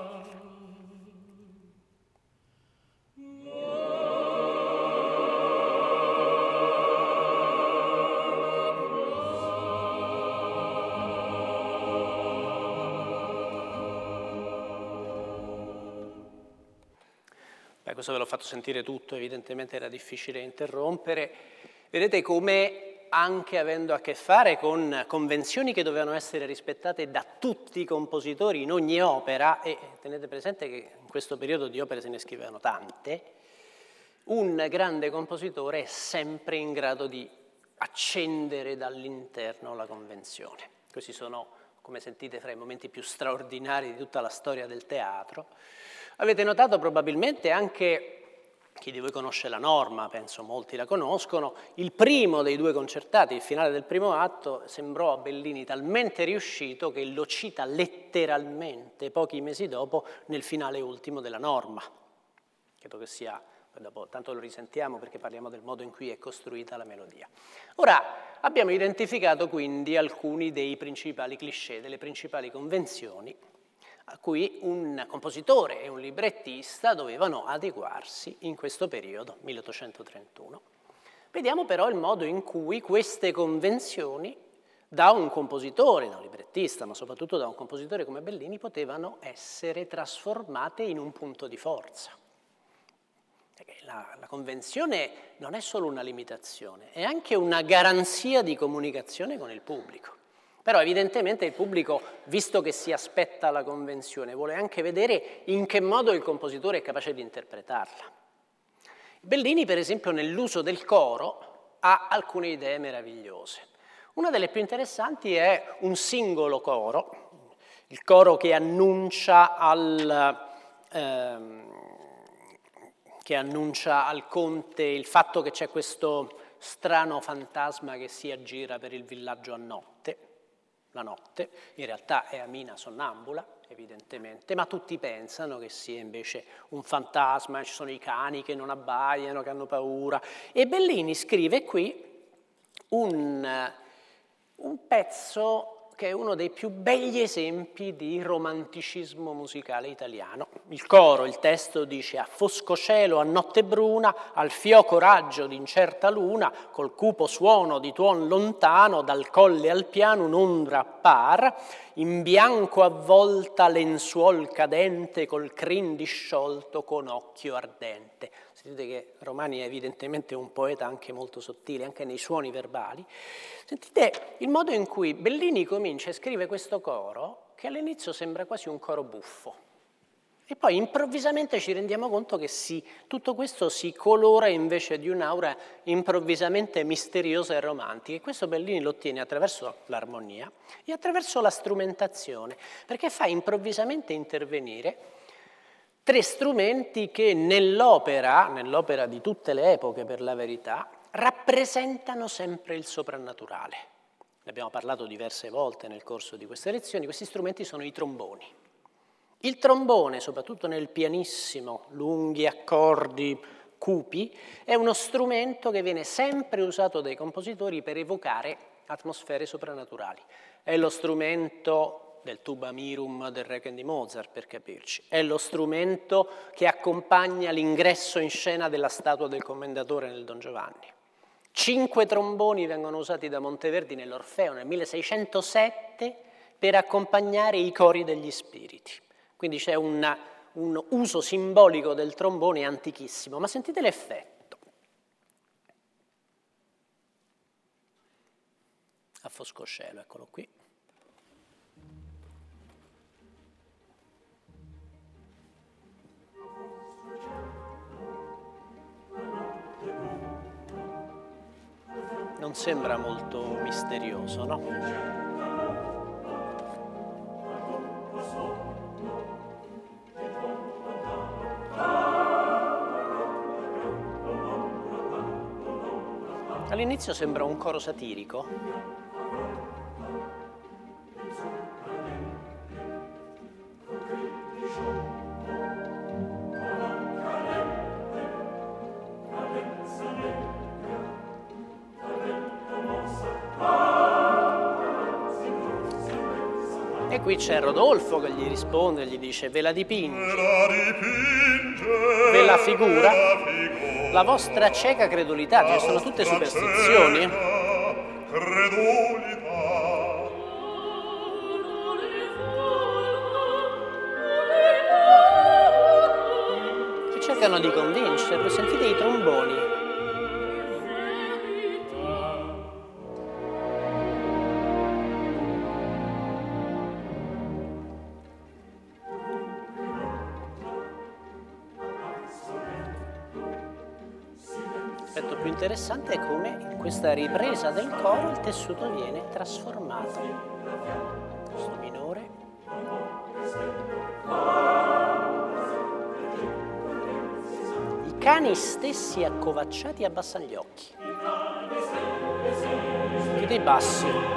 Questo ve l'ho fatto sentire tutto, evidentemente era difficile interrompere. Vedete come, anche avendo a che fare con convenzioni che dovevano essere rispettate da tutti i compositori in ogni opera, e tenete presente che in questo periodo di opere se ne scrivevano tante, un grande compositore è sempre in grado di accendere dall'interno la convenzione. Questi sono, come sentite, fra i momenti più straordinari di tutta la storia del teatro. Avete notato probabilmente anche, chi di voi conosce la norma, penso molti la conoscono, il primo dei due concertati, il finale del primo atto, sembrò a Bellini talmente riuscito che lo cita letteralmente pochi mesi dopo nel finale ultimo della norma. Credo che sia, dopo, tanto lo risentiamo perché parliamo del modo in cui è costruita la melodia. Ora, abbiamo identificato quindi alcuni dei principali cliché, delle principali convenzioni a cui un compositore e un librettista dovevano adeguarsi in questo periodo, 1831. Vediamo però il modo in cui queste convenzioni, da un compositore, da un librettista, ma soprattutto da un compositore come Bellini, potevano essere trasformate in un punto di forza. La convenzione non è solo una limitazione, è anche una garanzia di comunicazione con il pubblico. Però evidentemente il pubblico, visto che si aspetta la convenzione, vuole anche vedere in che modo il compositore è capace di interpretarla. Bellini, per esempio, nell'uso del coro ha alcune idee meravigliose. Una delle più interessanti è un singolo coro, il coro che annuncia al conte il fatto che c'è questo strano fantasma che si aggira per il villaggio a notte. La notte, in realtà è Amina sonnambula, evidentemente, ma tutti pensano che sia invece un fantasma, ci sono i cani che non abbaiano, che hanno paura. E Bellini scrive qui un pezzo che è uno dei più begli esempi di romanticismo musicale italiano. Il coro, il testo dice: a fosco cielo, a notte bruna, al fioco raggio d'incerta luna, col cupo suono di tuon lontano, dal colle al piano un'ombra appar, in bianco avvolta lenzuol cadente, col crin disciolto con occhio ardente. Sentite che Romani è evidentemente un poeta anche molto sottile, anche nei suoni verbali. Sentite il modo in cui Bellini comincia e scrive questo coro, che all'inizio sembra quasi un coro buffo. E poi improvvisamente ci rendiamo conto che tutto questo si colora invece di un'aura improvvisamente misteriosa e romantica. E questo Bellini lo ottiene attraverso l'armonia e attraverso la strumentazione, perché fa improvvisamente intervenire 3 strumenti che nell'opera di tutte le epoche per la verità, rappresentano sempre il soprannaturale. Ne abbiamo parlato diverse volte nel corso di queste lezioni. Questi strumenti sono i tromboni. Il trombone, soprattutto nel pianissimo, lunghi accordi cupi, è uno strumento che viene sempre usato dai compositori per evocare atmosfere soprannaturali. È lo strumento del tuba mirum del Requiem di Mozart, per capirci. È lo strumento che accompagna l'ingresso in scena della statua del Commendatore nel Don Giovanni. 5 tromboni vengono usati da Monteverdi nell'Orfeo nel 1607 per accompagnare i cori degli spiriti. Quindi c'è un uso simbolico del trombone antichissimo, ma sentite l'effetto. A fosco cielo, eccolo qui. Non sembra molto misterioso, no? All'inizio sembra un coro satirico. E qui c'è Rodolfo che gli risponde, gli dice: ve la dipinge, ve la figura, la vostra cieca credulità, cioè sono tutte superstizioni. Che cercano di convincerlo, sentite i tromboni. L'aspetto più interessante è come in questa ripresa del coro il tessuto viene trasformato. Questo minore. I cani stessi accovacciati abbassano gli occhi. Più dei bassi.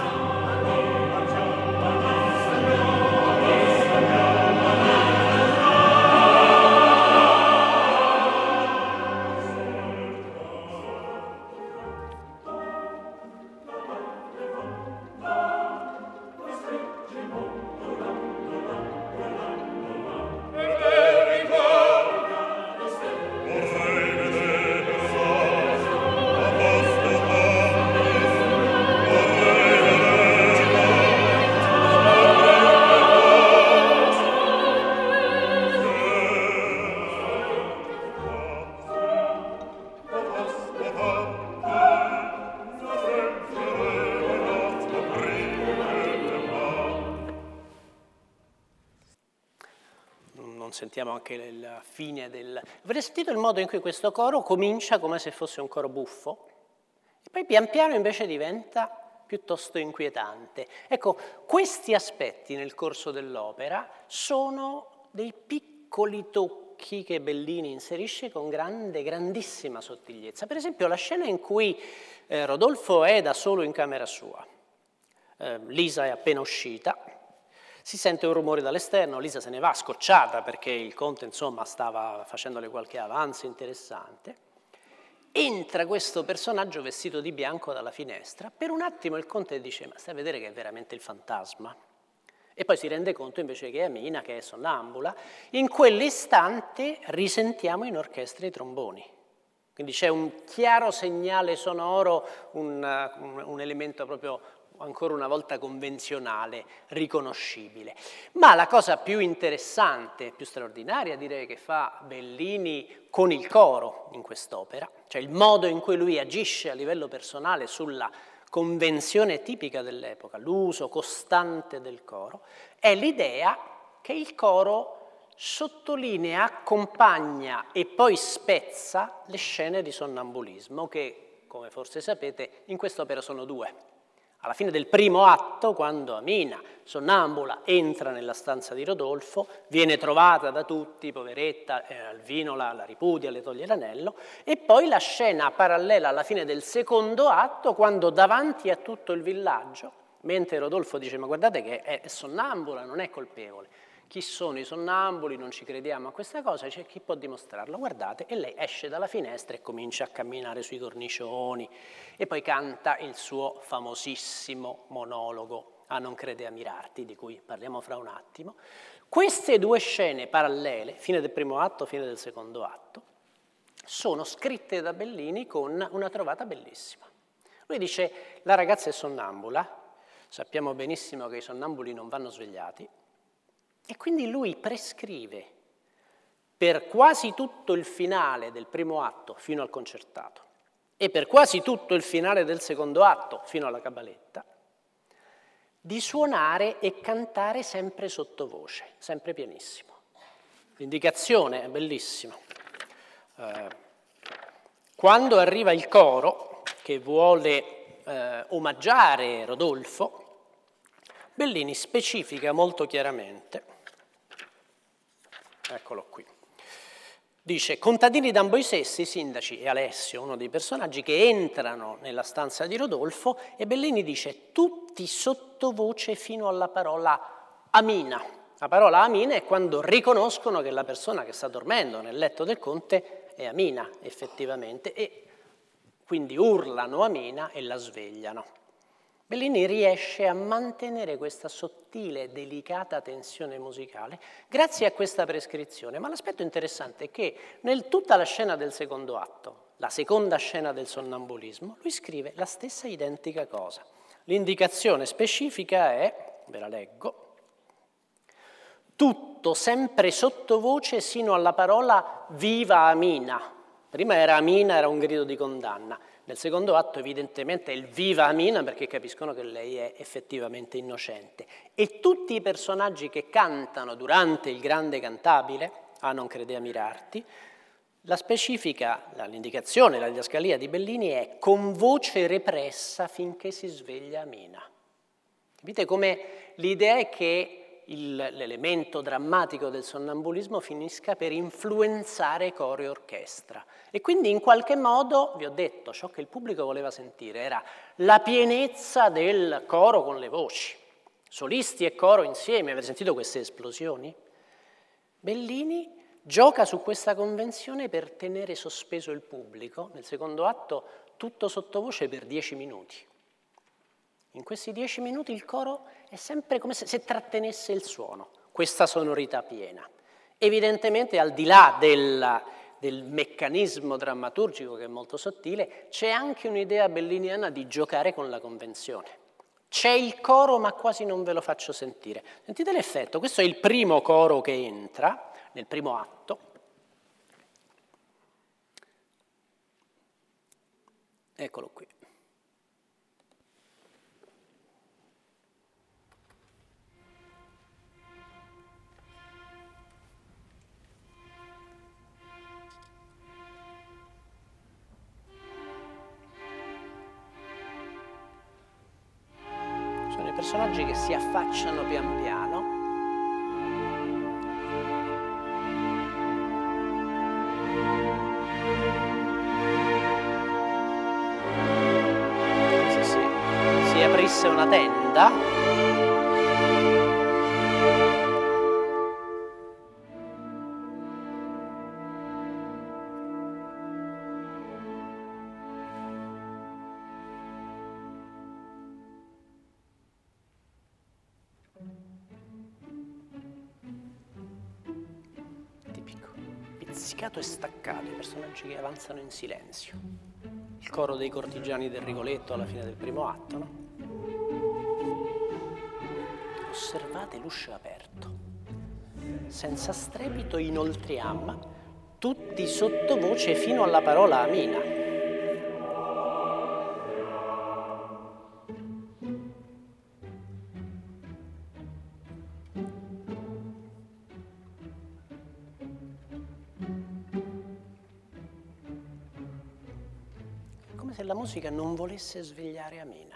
Sentiamo anche la fine del... Avrete sentito il modo in cui questo coro comincia come se fosse un coro buffo e poi pian piano invece diventa piuttosto inquietante. Ecco, questi aspetti nel corso dell'opera sono dei piccoli tocchi che Bellini inserisce con grandissima sottigliezza. Per esempio la scena in cui Rodolfo è da solo in camera sua, Lisa è appena uscita, si sente un rumore dall'esterno, Lisa se ne va scocciata perché il conte insomma stava facendole qualche avanzo interessante entra questo personaggio vestito di bianco dalla finestra. Per un attimo il conte dice: ma stai a vedere che è veramente il fantasma? E poi si rende conto invece che è Amina, che è sonnambula. In quell'istante risentiamo in orchestra i tromboni. Quindi c'è un chiaro segnale sonoro, un elemento proprio ancora una volta convenzionale, riconoscibile. Ma la cosa più interessante, più straordinaria direi che fa Bellini con il coro in quest'opera, cioè il modo in cui lui agisce a livello personale sulla convenzione tipica dell'epoca, l'uso costante del coro, è l'idea che il coro sottolinea, accompagna e poi spezza le scene di sonnambulismo che, come forse sapete, in quest'opera sono due. Alla fine del primo atto, quando Amina, sonnambula, entra nella stanza di Rodolfo, viene trovata da tutti, poveretta, Alvino la ripudia, le toglie l'anello, e poi la scena parallela alla fine del secondo atto, quando davanti a tutto il villaggio, mentre Rodolfo dice: ma guardate che è sonnambula, non è colpevole. Chi sono i sonnambuli? Non ci crediamo a questa cosa. Dice: chi può dimostrarlo? Guardate. E lei esce dalla finestra e comincia a camminare sui cornicioni e poi canta il suo famosissimo monologo "A non crede a mirarti", di cui parliamo fra un attimo. Queste due scene parallele, fine del primo atto, fine del secondo atto, sono scritte da Bellini con una trovata bellissima. Lui dice: la ragazza è sonnambula, sappiamo benissimo che i sonnambuli non vanno svegliati, e quindi lui prescrive per quasi tutto il finale del primo atto fino al concertato e per quasi tutto il finale del secondo atto fino alla cabaletta di suonare e cantare sempre sottovoce, sempre pianissimo. L'indicazione è bellissima. Quando arriva il coro che vuole omaggiare Rodolfo, Bellini specifica molto chiaramente, eccolo qui, dice: contadini d'ambo i sessi, sindaci e Alessio, uno dei personaggi, che entrano nella stanza di Rodolfo, e Bellini dice tutti sottovoce fino alla parola Amina. La parola Amina è quando riconoscono che la persona che sta dormendo nel letto del conte è Amina, effettivamente, e quindi urlano Amina e la svegliano. Bellini riesce a mantenere questa sottile, delicata tensione musicale grazie a questa prescrizione. Ma l'aspetto interessante è che nel tutta la scena del secondo atto, la seconda scena del sonnambulismo, lui scrive la stessa identica cosa. L'indicazione specifica è, ve la leggo, tutto sempre sottovoce sino alla parola viva Amina. Prima era Amina, era un grido di condanna. Nel secondo atto evidentemente è il viva Amina, perché capiscono che lei è effettivamente innocente. E tutti i personaggi che cantano durante il grande cantabile, "A non crede a mirarti", la specifica, l'indicazione, la didascalia di Bellini è con voce repressa finché si sveglia Amina. Capite come l'idea è che l'elemento drammatico del sonnambulismo finisca per influenzare coro e orchestra. E quindi in qualche modo, vi ho detto, ciò che il pubblico voleva sentire era la pienezza del coro con le voci. Solisti e coro insieme, avete sentito queste esplosioni? Bellini gioca su questa convenzione per tenere sospeso il pubblico, nel secondo atto tutto sottovoce per 10 minuti. In questi 10 minuti il coro è sempre come se trattenesse il suono, questa sonorità piena. Evidentemente, al di là del meccanismo drammaturgico, che è molto sottile, c'è anche un'idea belliniana di giocare con la convenzione. C'è il coro, ma quasi non ve lo faccio sentire. Sentite l'effetto, questo è il primo coro che entra nel primo atto. Eccolo qui. Personaggi che si affacciano pian piano. Come se si aprisse una tenda. pizzicato e staccato, i personaggi che avanzano in silenzio. Il coro dei cortigiani del Rigoletto alla fine del primo atto, no? Osservate l'uscio aperto. Senza strepito inoltriam, tutti sottovoce fino alla parola Amina. Come se la musica non volesse svegliare Amina.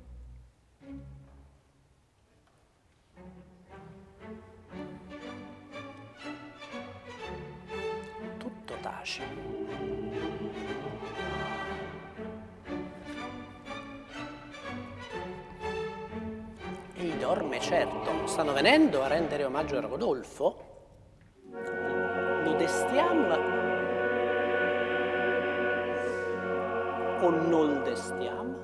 Tutto tace. E i dorme certo. Stanno venendo a rendere omaggio a Rodolfo. Lo destiam o non destiamo?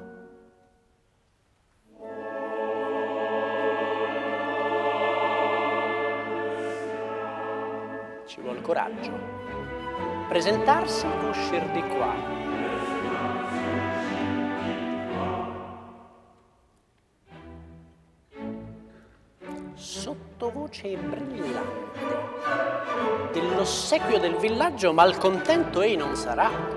Ci vuole coraggio. Presentarsi e uscire di qua. Sottovoce brillante dell'ossequio del villaggio, malcontento ei non sarà.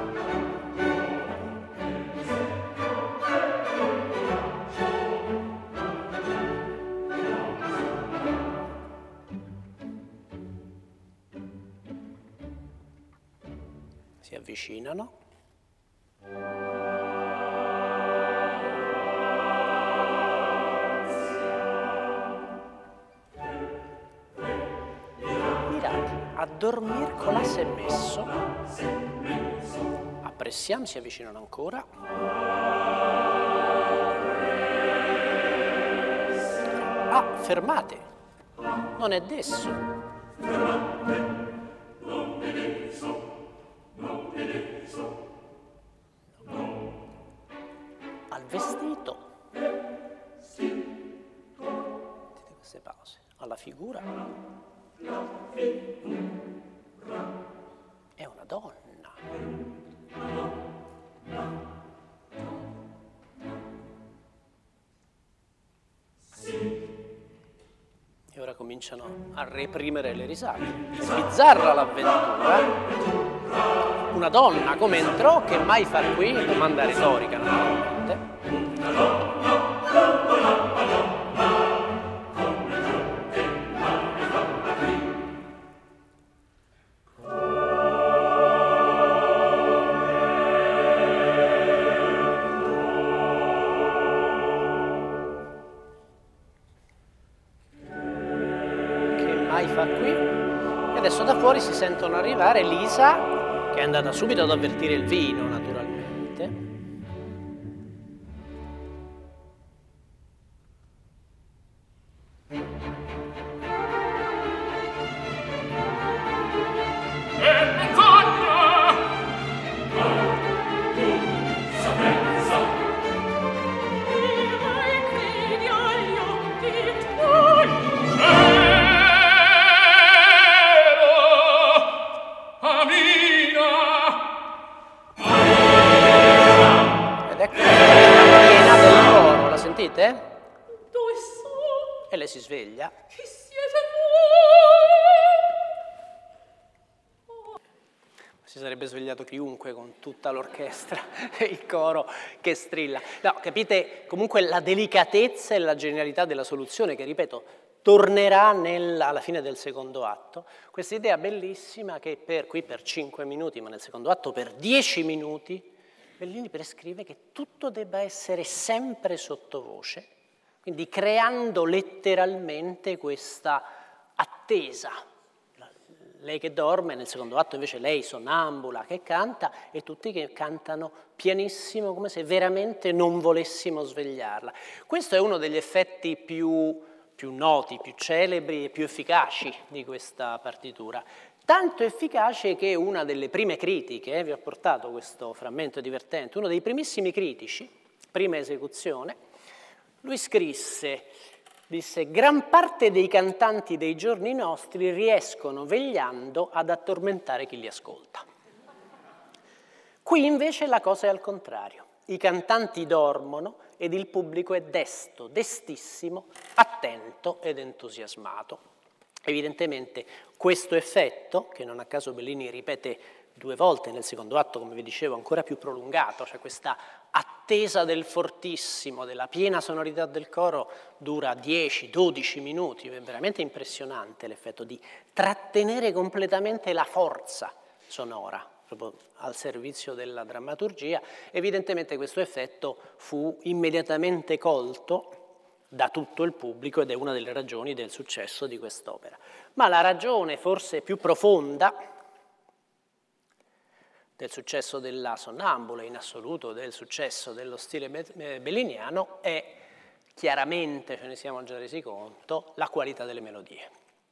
Si avvicinano. Mirate, a dormir colasse messo. Appressiamo, si avvicinano ancora. Ah, fermate. Non è adesso. Al vestito, sentite queste pause, alla figura, è una donna. E ora cominciano a reprimere le risate. Sbizzarra l'avventura. Una donna come entrò, che mai fa qui? Domanda retorica, naturalmente. Che mai fa qui? E adesso da fuori si sentono arrivare Lisa, che è andata subito ad avvertire il vino, naturalmente. Sentite? Dove sono? E lei si sveglia. Chi siete voi? Si sarebbe svegliato chiunque con tutta l'orchestra e il coro che strilla. No, capite comunque la delicatezza e la genialità della soluzione che, ripeto, tornerà alla fine del secondo atto. Questa idea bellissima che qui per 5 minuti, ma nel secondo atto per 10 minuti, Bellini prescrive che tutto debba essere sempre sottovoce, quindi creando letteralmente questa attesa. Lei che dorme, nel secondo atto invece lei sonnambula che canta e tutti che cantano pianissimo come se veramente non volessimo svegliarla. Questo è uno degli effetti più noti, più celebri e più efficaci di questa partitura. Tanto efficace che una delle prime critiche, vi ho portato questo frammento divertente, uno dei primissimi critici, prima esecuzione, lui scrisse: disse: gran parte dei cantanti dei giorni nostri riescono vegliando ad addormentare chi li ascolta. Qui invece la cosa è al contrario. I cantanti dormono ed il pubblico è desto, destissimo, attento ed entusiasmato. Evidentemente questo effetto, che non a caso Bellini ripete 2 volte nel secondo atto, come vi dicevo, ancora più prolungato, cioè questa attesa del fortissimo, della piena sonorità del coro, dura 10-12 minuti, è veramente impressionante l'effetto di trattenere completamente la forza sonora, proprio al servizio della drammaturgia. Evidentemente questo effetto fu immediatamente colto da tutto il pubblico ed è una delle ragioni del successo di quest'opera. Ma la ragione forse più profonda del successo della Sonnambula, in assoluto del successo dello stile belliniano, è chiaramente, ce ne siamo già resi conto, la qualità delle melodie.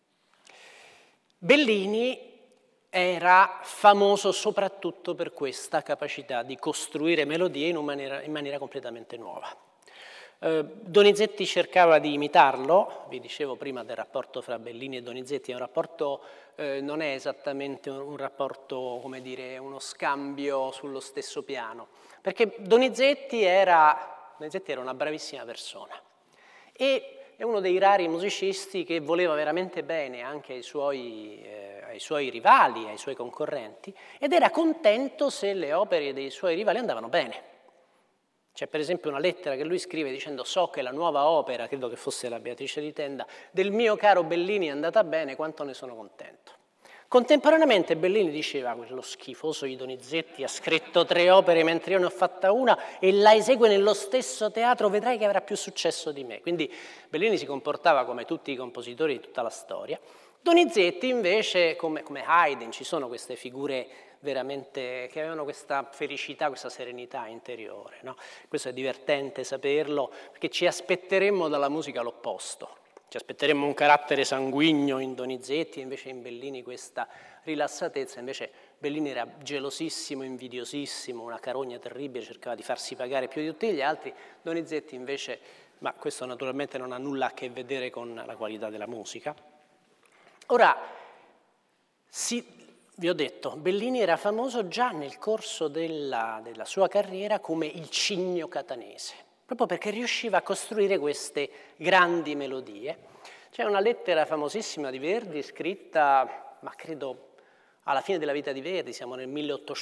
Bellini era famoso soprattutto per questa capacità di costruire melodie in maniera completamente nuova. Donizetti cercava di imitarlo, vi dicevo prima del rapporto fra Bellini e Donizetti, è un rapporto, non è esattamente un rapporto, come dire, uno scambio sullo stesso piano, perché Donizetti era una bravissima persona e è uno dei rari musicisti che voleva veramente bene anche ai suoi rivali, ai suoi concorrenti, ed era contento se le opere dei suoi rivali andavano bene. C'è per esempio una lettera che lui scrive dicendo: so che la nuova opera, credo che fosse la Beatrice di Tenda, del mio caro Bellini è andata bene, quanto ne sono contento. Contemporaneamente Bellini diceva: quello schifoso di Donizetti ha scritto 3 opere mentre io ne ho fatta una e la esegue nello stesso teatro, vedrai che avrà più successo di me. Quindi Bellini si comportava come tutti i compositori di tutta la storia. Donizetti invece, come Haydn, ci sono queste figure veramente che avevano questa felicità, questa serenità interiore, no? Questo è divertente saperlo, perché ci aspetteremmo dalla musica l'opposto. Ci aspetteremmo un carattere sanguigno in Donizetti, invece in Bellini questa rilassatezza. Invece Bellini era gelosissimo, invidiosissimo, una carogna terribile, cercava di farsi pagare più di tutti gli altri. Donizetti invece, ma questo naturalmente non ha nulla a che vedere con la qualità della musica. Ora, vi ho detto, Bellini era famoso già nel corso della sua carriera come il cigno catanese, proprio perché riusciva a costruire queste grandi melodie. C'è una lettera famosissima di Verdi scritta, ma credo alla fine della vita di Verdi, siamo nel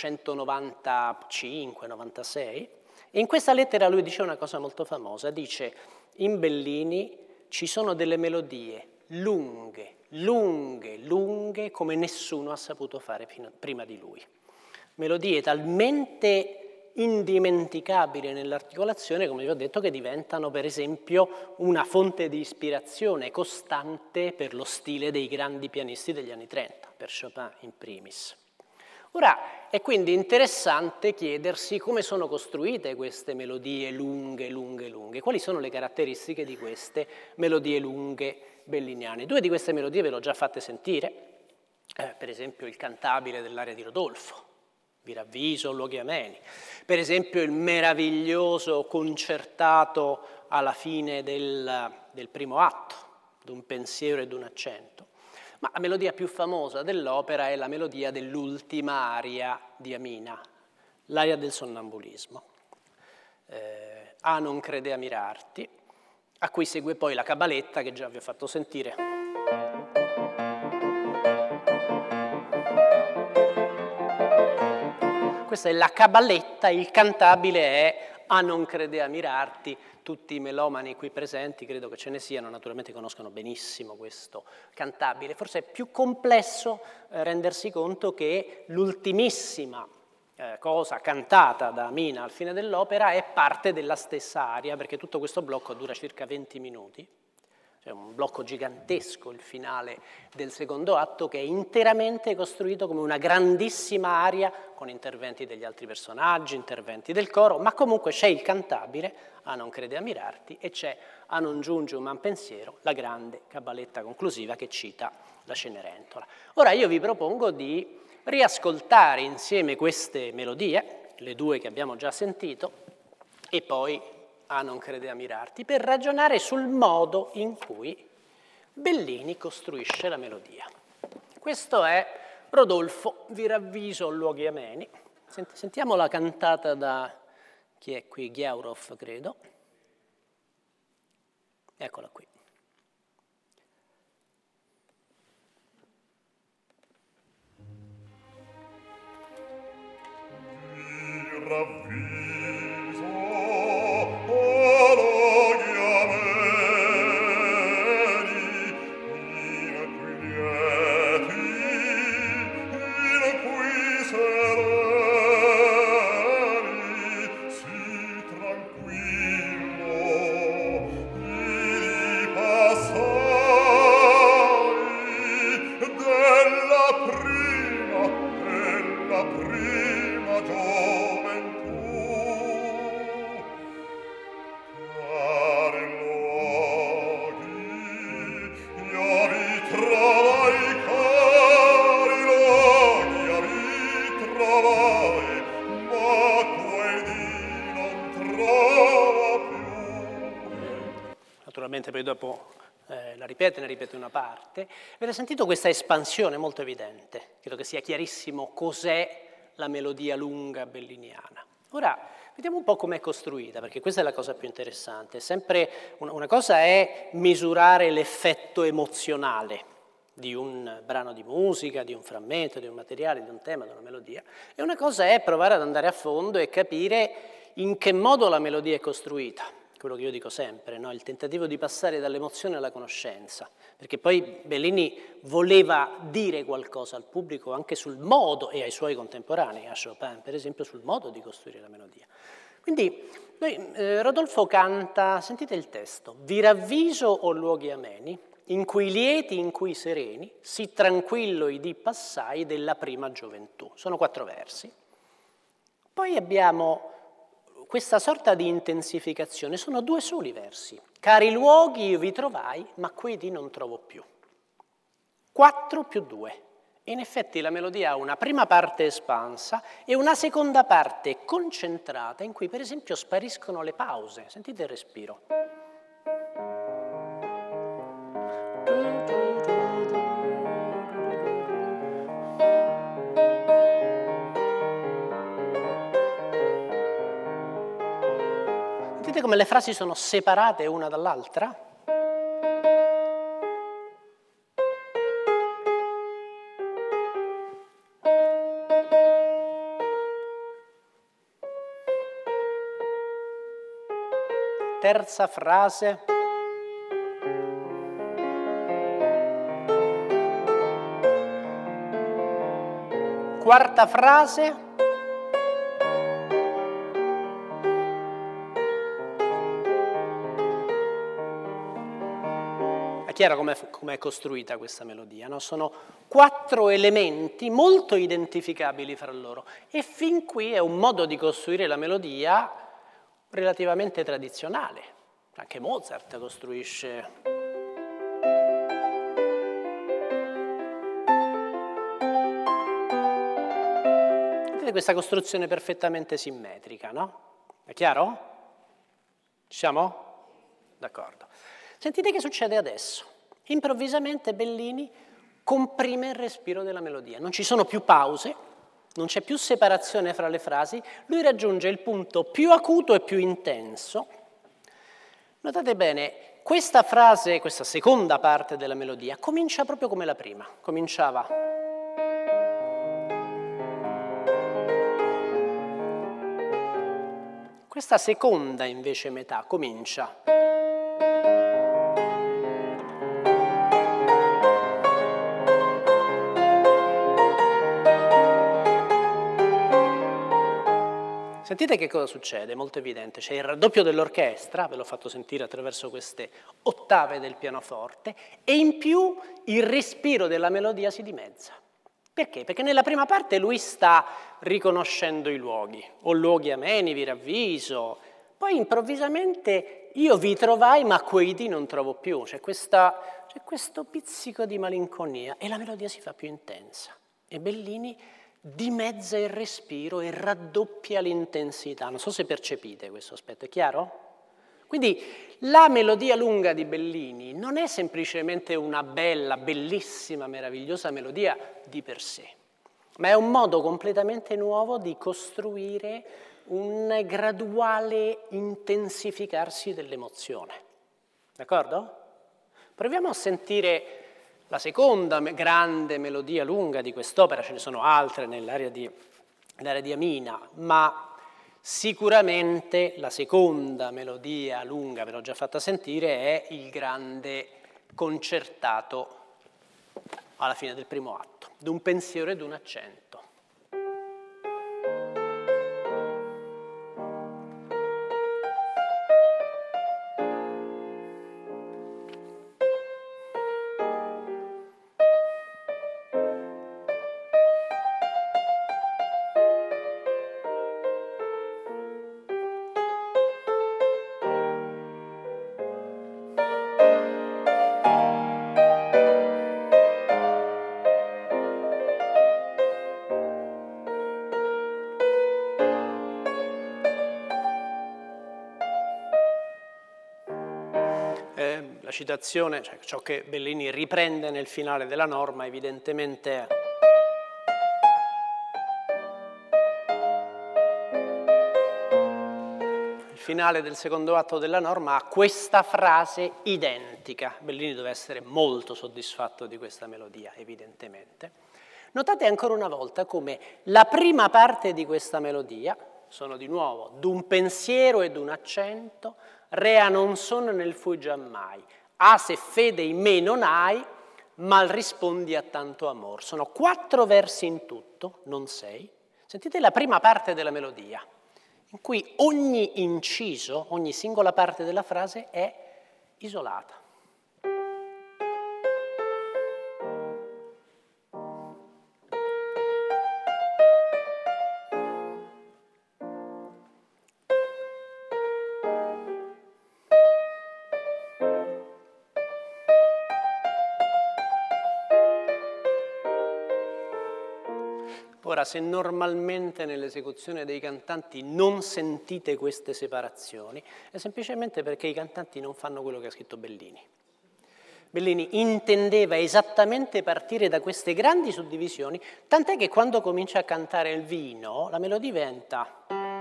1895-96, e in questa lettera lui dice una cosa molto famosa, dice: in Bellini ci sono delle melodie lunghe, come nessuno ha saputo fare prima di lui. Melodie talmente indimenticabili nell'articolazione, come vi ho detto, che diventano per esempio una fonte di ispirazione costante per lo stile dei grandi pianisti degli anni 30, per Chopin in primis. Ora, è quindi interessante chiedersi come sono costruite queste melodie lunghe, quali sono le caratteristiche di queste melodie lunghe belliniane. 2 di queste melodie ve le ho già fatte sentire, per esempio il cantabile dell'aria di Rodolfo, Vi ravviso, luoghi ameni, per esempio il meraviglioso concertato alla fine del primo atto, d'un pensiero e d'un accento. Ma la melodia più famosa dell'opera è la melodia dell'ultima aria di Amina, l'aria del sonnambulismo. A non crede a mirarti, a cui segue poi la cabaletta che già vi ho fatto sentire. Questa è la cabaletta, il cantabile è A non crede a mirarti. Tutti i melomani qui presenti, credo che ce ne siano, naturalmente conoscono benissimo questo cantabile. Forse è più complesso rendersi conto che l'ultimissima cosa cantata da Amina al fine dell'opera è parte della stessa aria, perché tutto questo blocco dura circa 20 minuti. C'è un blocco gigantesco, il finale del secondo atto, che è interamente costruito come una grandissima aria con interventi degli altri personaggi, interventi del coro, ma comunque c'è il cantabile, A non crede a mirarti, e c'è A non giunge un man pensiero, la grande cabaletta conclusiva che cita la Cenerentola. Ora io vi propongo di riascoltare insieme queste melodie, le 2 che abbiamo già sentito, e poi a non crede a mirarti, per ragionare sul modo in cui Bellini costruisce la melodia. Questo è Rodolfo, vi ravviso luoghi ameni. Sentiamo la cantata da, chi è qui? Ghiaurov, credo. Eccola qui. Vi ravviso poi dopo la ripete, ne ripete una parte. Avete sentito questa espansione molto evidente? Credo che sia chiarissimo cos'è la melodia lunga belliniana. Ora, vediamo un po' com'è costruita, perché questa è la cosa più interessante. Sempre una cosa è misurare l'effetto emozionale di un brano di musica, di un frammento, di un materiale, di un tema, di una melodia, e una cosa è provare ad andare a fondo e capire in che modo la melodia è costruita. Quello che io dico sempre, no? Il tentativo di passare dall'emozione alla conoscenza, perché poi Bellini voleva dire qualcosa al pubblico anche sul modo, e ai suoi contemporanei, a Chopin per esempio, sul modo di costruire la melodia. Quindi Rodolfo canta, sentite il testo: vi ravviso o luoghi ameni, in cui lieti, in cui sereni, sì tranquillo i dì passai della prima gioventù. Sono 4 versi. Poi abbiamo questa sorta di intensificazione, sono 2 soli versi. Cari luoghi io vi trovai, ma quei dì non trovo più. 4 più 2. In effetti la melodia ha una prima parte espansa e una seconda parte concentrata, in cui per esempio spariscono le pause. Sentite il respiro. Sentite come le frasi sono separate una dall'altra? Terza frase. Quarta frase. È chiaro com'è costruita questa melodia, no? Sono 4 elementi molto identificabili fra loro e fin qui è un modo di costruire la melodia relativamente tradizionale. Anche Mozart costruisce. Vedete questa costruzione perfettamente simmetrica, no? È chiaro? Ci siamo? D'accordo. Sentite che succede adesso. Improvvisamente Bellini comprime il respiro della melodia. Non ci sono più pause, non c'è più separazione fra le frasi, lui raggiunge il punto più acuto e più intenso. Notate bene, questa frase, questa seconda parte della melodia, comincia proprio come la prima. Cominciava. Questa seconda invece metà comincia. Sentite che cosa succede, molto evidente, c'è il raddoppio dell'orchestra, ve l'ho fatto sentire attraverso queste ottave del pianoforte, e in più il respiro della melodia si dimezza. Perché? Perché nella prima parte lui sta riconoscendo i luoghi, o luoghi ameni, vi ravviso, poi improvvisamente io vi trovai ma quei dì non trovo più, c'è questo pizzico di malinconia e la melodia si fa più intensa. E Bellini dimezza il respiro e raddoppia l'intensità. Non so se percepite questo aspetto, è chiaro? Quindi la melodia lunga di Bellini non è semplicemente una bella, bellissima, meravigliosa melodia di per sé, ma è un modo completamente nuovo di costruire un graduale intensificarsi dell'emozione. D'accordo? Proviamo a sentire la seconda grande melodia lunga di quest'opera, ce ne sono altre nell'area di Amina, ma sicuramente la seconda melodia lunga, ve l'ho già fatta sentire, è il grande concertato alla fine del primo atto, d'un pensiero e d'un accento. La citazione, cioè ciò che Bellini riprende nel finale della norma, evidentemente il finale del secondo atto della norma ha questa frase identica. Bellini deve essere molto soddisfatto di questa melodia, evidentemente. Notate ancora una volta come la prima parte di questa melodia sono di nuovo d'un pensiero e d'un accento, rea non son nel fui giammai, a se fede in me non hai, mal rispondi a tanto amor. Sono 4 versi in tutto, non 6. Sentite la prima parte della melodia, in cui ogni inciso, ogni singola parte della frase è isolata. Ora, se normalmente nell'esecuzione dei cantanti non sentite queste separazioni, è semplicemente perché i cantanti non fanno quello che ha scritto Bellini. Bellini intendeva esattamente partire da queste grandi suddivisioni, tant'è che quando comincia a cantare il vino, la melodia diventa...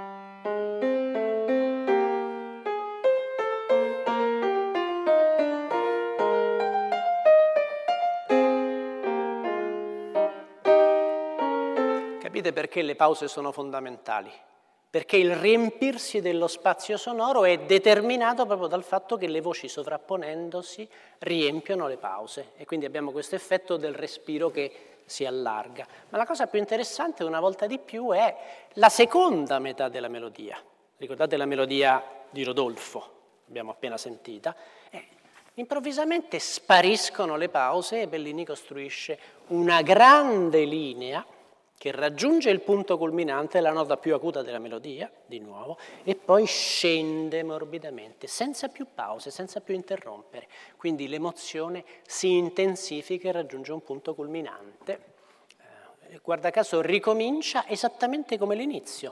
Capite perché le pause sono fondamentali? Perché il riempirsi dello spazio sonoro è determinato proprio dal fatto che le voci sovrapponendosi riempiono le pause e quindi abbiamo questo effetto del respiro che si allarga. Ma la cosa più interessante, una volta di più, è la seconda metà della melodia. Ricordate la melodia di Rodolfo, abbiamo appena sentita? Improvvisamente spariscono le pause e Bellini costruisce una grande linea che raggiunge il punto culminante, la nota più acuta della melodia, di nuovo, e poi scende morbidamente, senza più pause, senza più interrompere. Quindi l'emozione si intensifica e raggiunge un punto culminante. Guarda caso, ricomincia esattamente come l'inizio.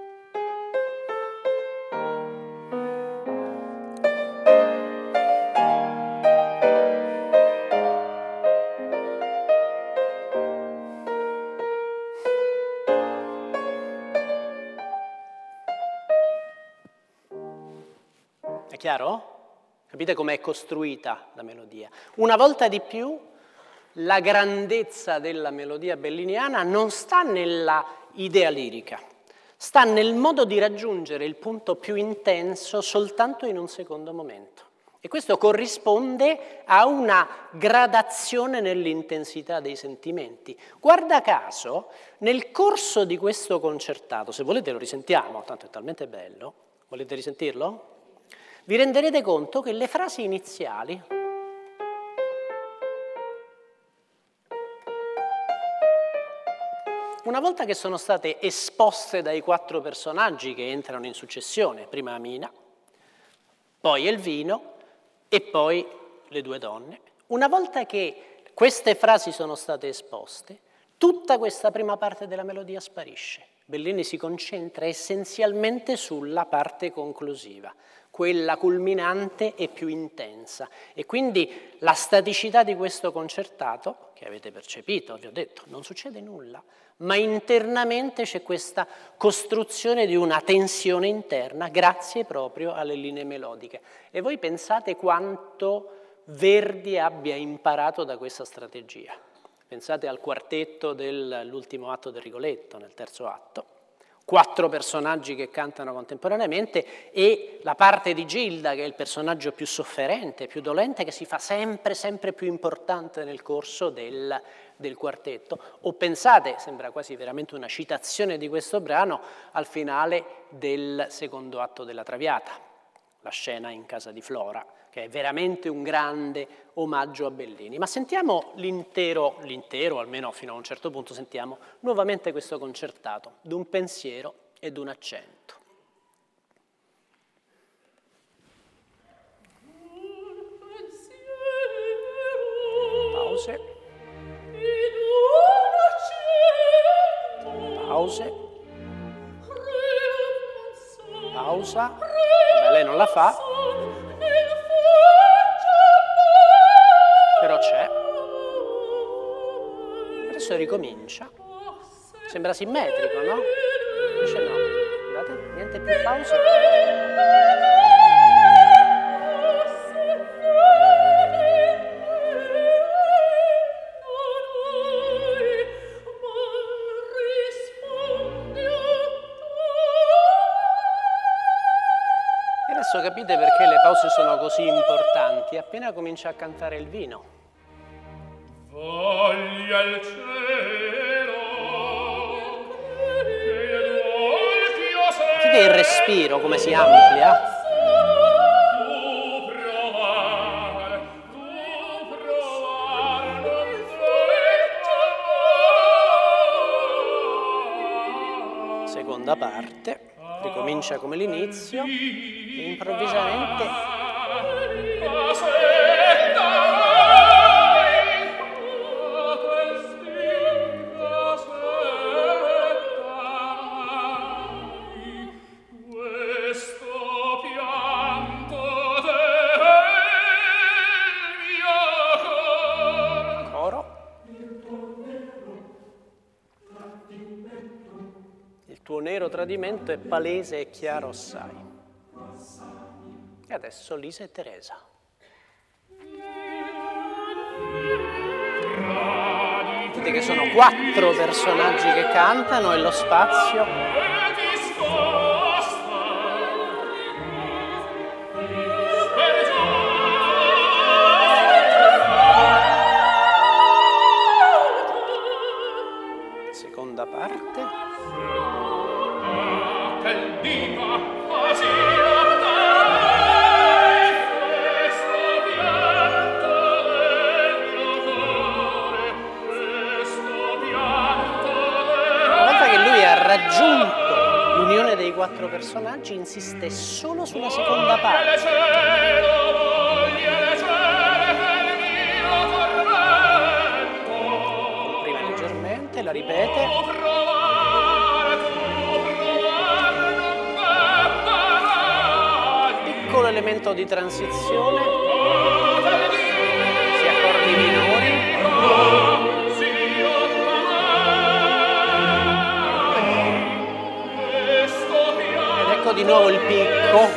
È chiaro? Capite com'è costruita la melodia? Una volta di più, la grandezza della melodia belliniana non sta nella idea lirica, sta nel modo di raggiungere il punto più intenso soltanto in un secondo momento. E questo corrisponde a una gradazione nell'intensità dei sentimenti. Guarda caso, nel corso di questo concertato, se volete lo risentiamo, tanto è talmente bello, volete risentirlo? Vi renderete conto che le frasi iniziali una volta che sono state esposte dai 4 personaggi che entrano in successione, prima Amina, poi Elvino e poi le 2 donne, una volta che queste frasi sono state esposte, tutta questa prima parte della melodia sparisce. Bellini si concentra essenzialmente sulla parte conclusiva. quella culminante è più intensa e quindi la staticità di questo concertato, che avete percepito, vi ho detto, non succede nulla, ma internamente c'è questa costruzione di una tensione interna grazie proprio alle linee melodiche. E voi pensate quanto Verdi abbia imparato da questa strategia. Pensate al quartetto dell'ultimo atto del Rigoletto, nel terzo atto. 4 personaggi che cantano contemporaneamente e la parte di Gilda, che è il personaggio più sofferente, più dolente, che si fa sempre più importante nel corso del quartetto. O pensate, sembra quasi veramente una citazione di questo brano, al finale del secondo atto della Traviata, la scena in casa di Flora, che è veramente un grande omaggio a Bellini. Ma sentiamo l'intero, almeno fino a un certo punto, sentiamo nuovamente questo concertato, d'un pensiero e d'un accento. Pause. Pause. Pausa. Vabbè, lei non la fa. Però c'è. Adesso ricomincia. Sembra simmetrico, no? Invece no. Guardate, niente più pause. E adesso capite perché le pause sono così importanti. Appena comincia a cantare il vino. Voglia il cielo. Sentite il respiro come si amplia. Seconda parte, ricomincia come l'inizio e improvvisamente tradimento è palese e chiaro assai. E adesso Lisa e Teresa. Vedete che sono 4 personaggi che cantano e lo spazio seconda parte. Raggiunto l'unione dei 4 personaggi, insiste solo sulla seconda parte. Comprime leggermente, la ripete. Piccolo elemento di transizione, si accordi minori. Di nuovo il picco.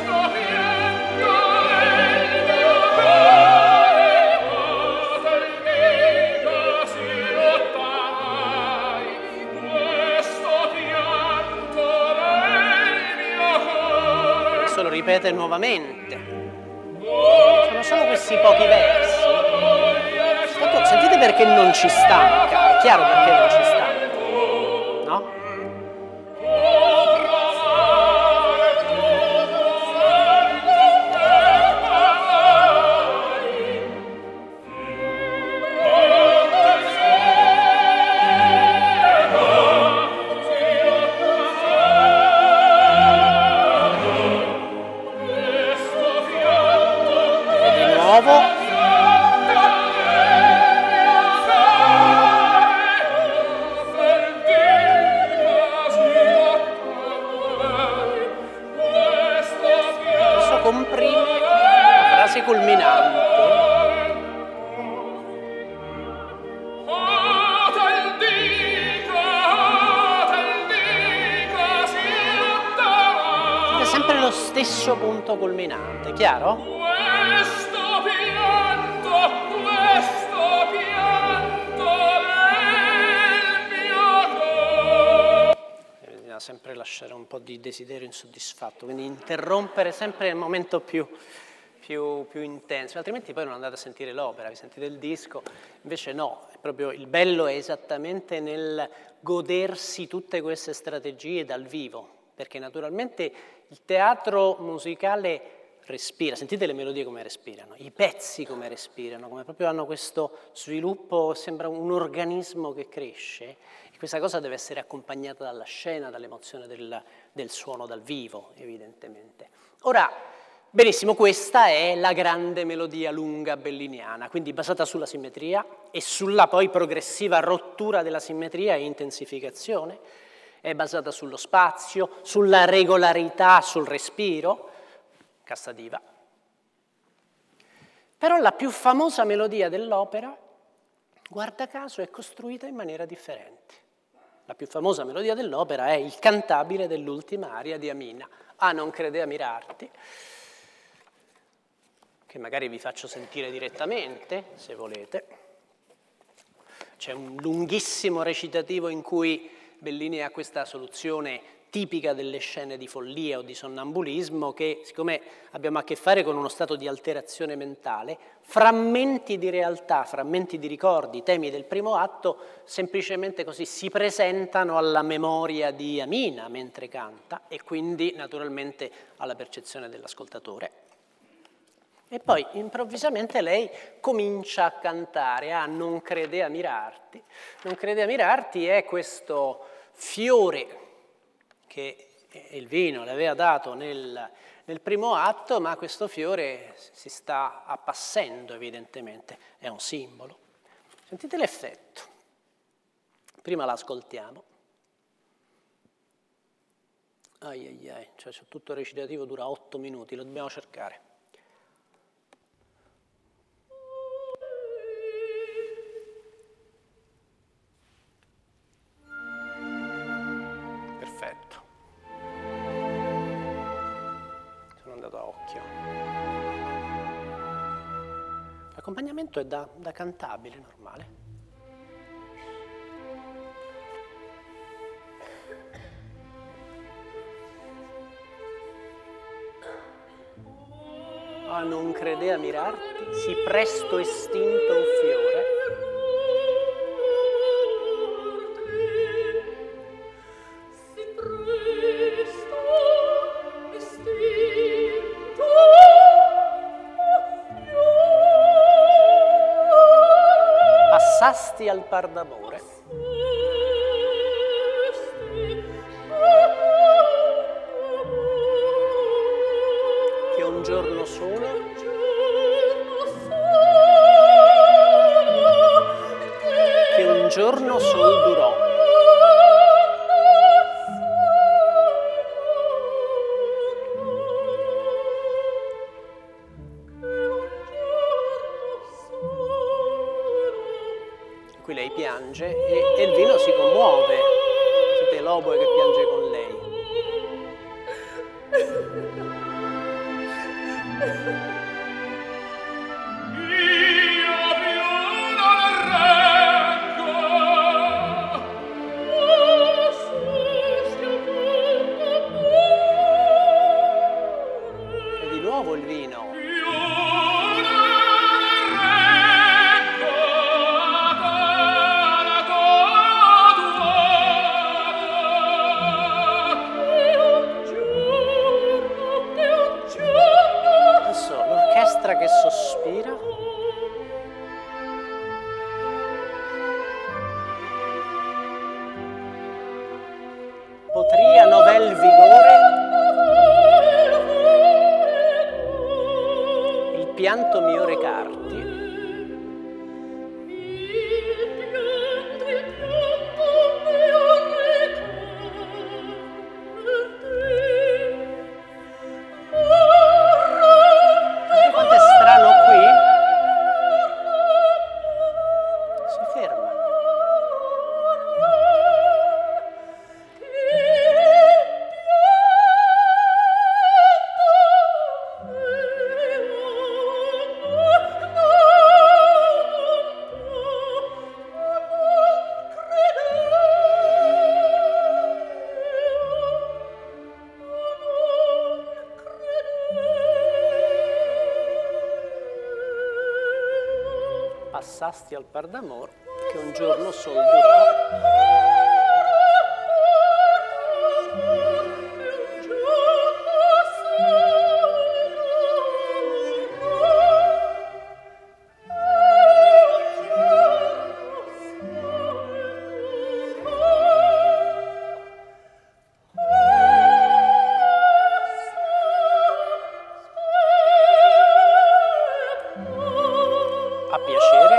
Adesso lo ripete nuovamente. Sono solo questi pochi versi. Tanto, sentite perché non ci stanca. È chiaro perché non ci stanca, no? lo stesso punto culminante, chiaro? Questo pianto del mio cor. Bisogna sempre lasciare un po' di desiderio insoddisfatto, quindi interrompere sempre nel momento più intenso, altrimenti poi non andate a sentire l'opera, vi sentite il disco, invece no, è proprio il bello è esattamente nel godersi tutte queste strategie dal vivo, perché naturalmente il teatro musicale respira, sentite le melodie come respirano, i pezzi come respirano, come proprio hanno questo sviluppo, sembra un organismo che cresce, e questa cosa deve essere accompagnata dalla scena, dall'emozione del suono dal vivo, evidentemente. Ora, benissimo, questa è la grande melodia lunga belliniana, quindi basata sulla simmetria e sulla poi progressiva rottura della simmetria e intensificazione, è basata sullo spazio, sulla regolarità, sul respiro, cassa diva. Però la più famosa melodia dell'opera, guarda caso, è costruita in maniera differente. La più famosa melodia dell'opera è il cantabile dell'ultima aria di Amina, "Ah, non crede a mirarti", che magari vi faccio sentire direttamente, se volete. C'è un lunghissimo recitativo in cui Bellini ha questa soluzione tipica delle scene di follia o di sonnambulismo che, siccome abbiamo a che fare con uno stato di alterazione mentale, frammenti di realtà, frammenti di ricordi, temi del primo atto, semplicemente così si presentano alla memoria di Amina mentre canta e quindi naturalmente alla percezione dell'ascoltatore. E poi improvvisamente lei comincia a cantare, "Ah, non crede a mirarti". Non crede a mirarti è questo fiore che Elvino le aveva dato nel primo atto, ma questo fiore si sta appassendo evidentemente, è un simbolo. Sentite l'effetto. Prima l'ascoltiamo. Ai ai ai, cioè tutto il recitativo dura 8 minuti, lo dobbiamo cercare. Perfetto. Sono andato a occhio. L'accompagnamento è da cantabile normale. Ah, non crede a mirarti, si presto estinto un fiore. Passasti al par d'amore. Che un giorno solo durò. Qui lei piange e il vino si commuove, siete l'oboe che piange con lei. E di nuovo il vino. Che sospira. Potria novel vigore il pianto mio recarti. passasti al par d'amor, che un giorno sol durò. A piacere.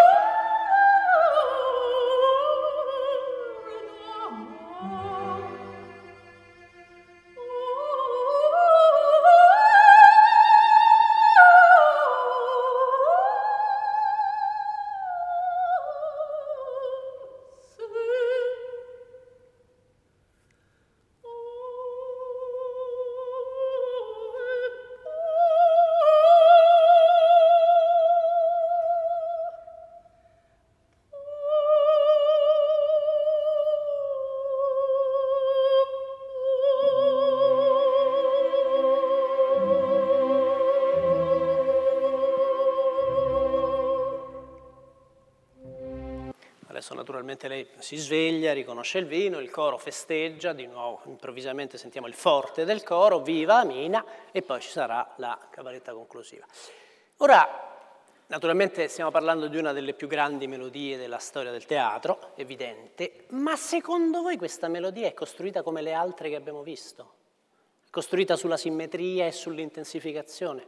Adesso naturalmente lei si sveglia, riconosce il vino, il coro festeggia, di nuovo improvvisamente sentiamo il forte del coro, viva Amina, e poi ci sarà la cabaletta conclusiva. Ora, naturalmente stiamo parlando di una delle più grandi melodie della storia del teatro, evidente, ma secondo voi questa melodia è costruita come le altre che abbiamo visto? È costruita sulla simmetria e sull'intensificazione?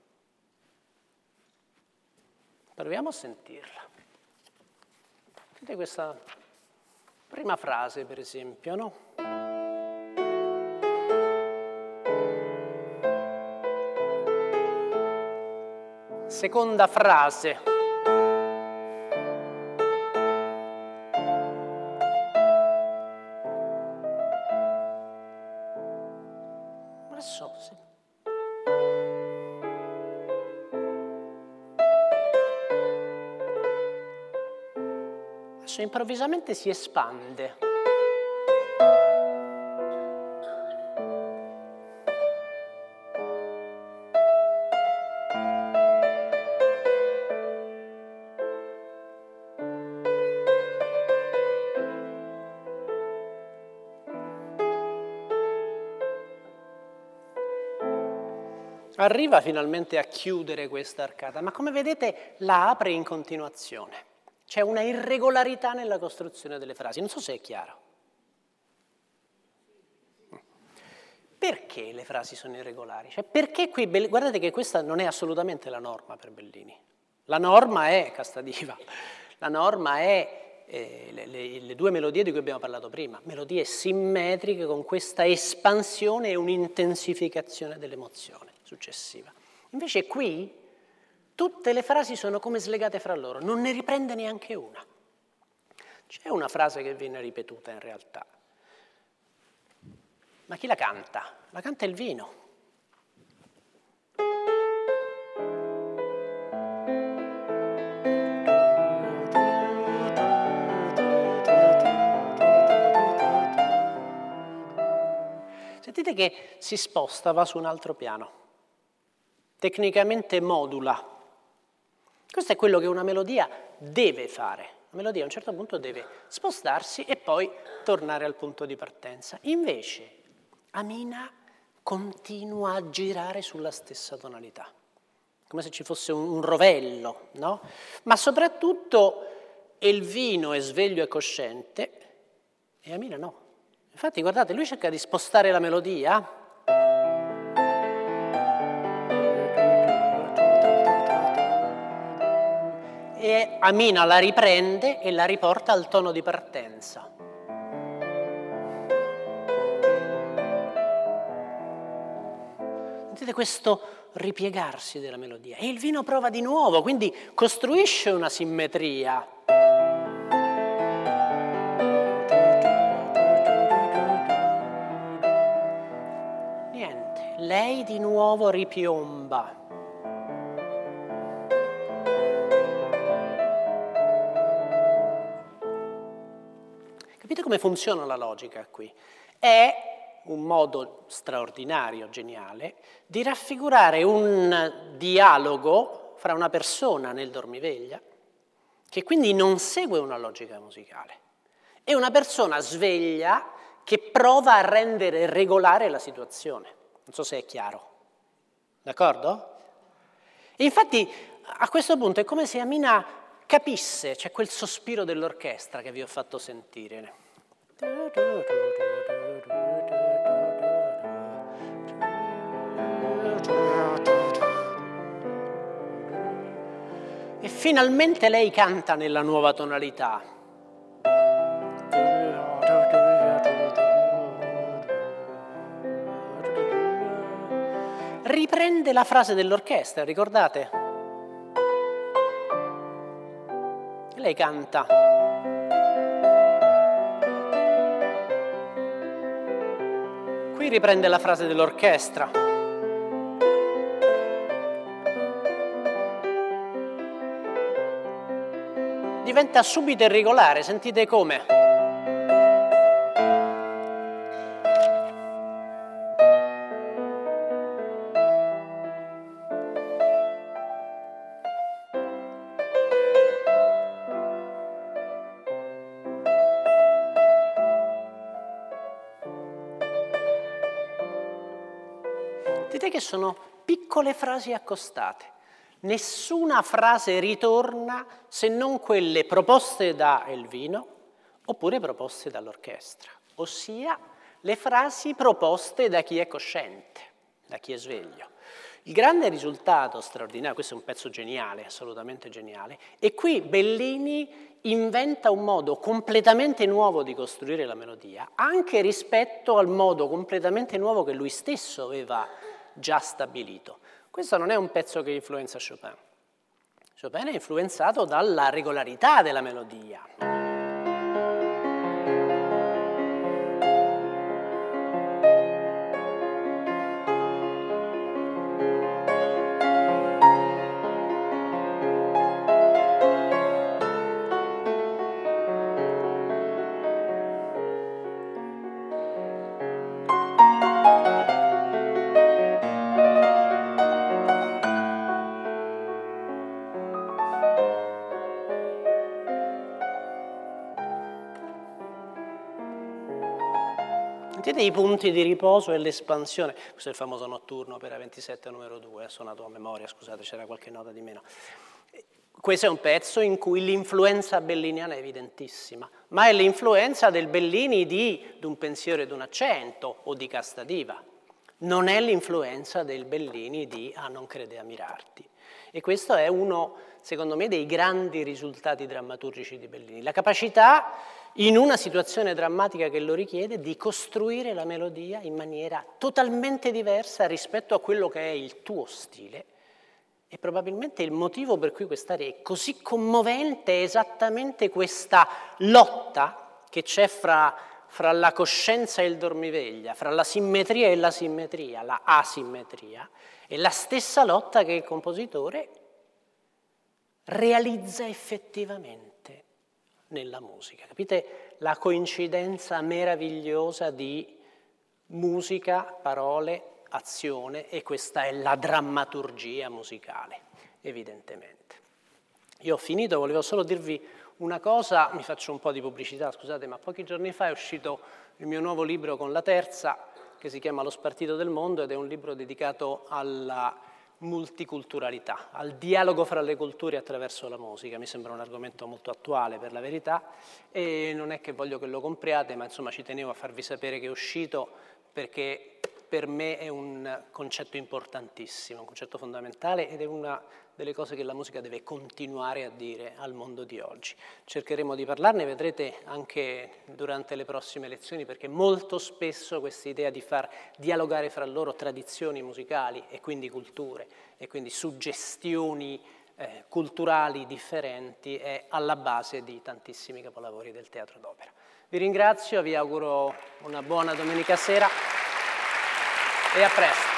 Proviamo a sentirla. Vedete questa prima frase, per esempio, no? Seconda frase. Adesso sì. Adesso improvvisamente si espande. Arriva finalmente a chiudere questa arcata, ma come vedete la apre in continuazione. C'è una irregolarità nella costruzione delle frasi, non so se è chiaro. Perché le frasi sono irregolari? Cioè, perché qui, guardate che questa non è assolutamente la norma per Bellini. La norma è Castadiva, la norma è le due melodie di cui abbiamo parlato prima, melodie simmetriche con questa espansione e un'intensificazione dell'emozione successiva. Invece qui tutte le frasi sono come slegate fra loro, non ne riprende neanche una. C'è una frase che viene ripetuta in realtà, ma chi la canta? La canta il vino. Sentite che si sposta, va su un altro piano, tecnicamente modula. Questo è quello che una melodia deve fare. La melodia a un certo punto deve spostarsi e poi tornare al punto di partenza. Invece Amina continua a girare sulla stessa tonalità, come se ci fosse un rovello, no? Ma soprattutto il vino è sveglio e cosciente e Amina no. Infatti guardate, lui cerca di spostare la melodia. E Amina la riprende e la riporta al tono di partenza. Sentite questo ripiegarsi della melodia. E il vino prova di nuovo, quindi costruisce una simmetria. Niente, lei di nuovo ripiomba. Capite come funziona la logica qui? È un modo straordinario, geniale, di raffigurare un dialogo fra una persona nel dormiveglia che quindi non segue una logica musicale. È una persona sveglia che prova a rendere regolare la situazione. Non so se è chiaro. D'accordo? E infatti a questo punto è come se Amina capisse, c'è quel sospiro dell'orchestra che vi ho fatto sentire. E finalmente lei canta nella nuova tonalità. Riprende la frase dell'orchestra, ricordate? Lei canta. Qui riprende la frase dell'orchestra. Diventa subito irregolare, sentite come? Vedete che sono piccole frasi accostate. Nessuna frase ritorna se non quelle proposte da Elvino oppure proposte dall'orchestra, ossia le frasi proposte da chi è cosciente, da chi è sveglio. Il grande risultato straordinario, questo è un pezzo geniale, assolutamente geniale, e qui Bellini inventa un modo completamente nuovo di costruire la melodia, anche rispetto al modo completamente nuovo che lui stesso aveva già stabilito. Questo non è un pezzo che influenza Chopin. Chopin è influenzato dalla regolarità della melodia. Sentite i punti di riposo e l'espansione. Questo è il famoso notturno, opera 27 numero 2, suonato a memoria, scusate, c'era qualche nota di meno. Questo è un pezzo in cui l'influenza belliniana è evidentissima, ma è l'influenza del Bellini di un pensiero ed un accento o di casta diva. Non è l'influenza del Bellini di "Ah, non crede a mirarti". E questo è uno, secondo me, dei grandi risultati drammaturgici di Bellini. La capacità, in una situazione drammatica che lo richiede, di costruire la melodia in maniera totalmente diversa rispetto a quello che è il tuo stile. E probabilmente il motivo per cui quest'aria è così commovente è esattamente questa lotta che c'è fra la coscienza e il dormiveglia, fra la simmetria e l'asimmetria, la asimmetria, è la stessa lotta che il compositore realizza effettivamente nella musica. Capite la coincidenza meravigliosa di musica, parole, azione, e questa è la drammaturgia musicale, evidentemente. Io ho finito, volevo solo dirvi una cosa, mi faccio un po' di pubblicità, scusate, ma pochi giorni fa è uscito il mio nuovo libro con la Terza, che si chiama Lo spartito del mondo, ed è un libro dedicato alla multiculturalità, al dialogo fra le culture attraverso la musica. Mi sembra un argomento molto attuale, per la verità, e non è che voglio che lo compriate, ma insomma ci tenevo a farvi sapere che è uscito, perché per me è un concetto importantissimo, un concetto fondamentale, ed è una delle cose che la musica deve continuare a dire al mondo di oggi. Cercheremo di parlarne, vedrete anche durante le prossime lezioni, perché molto spesso questa idea di far dialogare fra loro tradizioni musicali e quindi culture e quindi suggestioni culturali differenti è alla base di tantissimi capolavori del teatro d'opera. Vi ringrazio, vi auguro una buona domenica sera e a presto.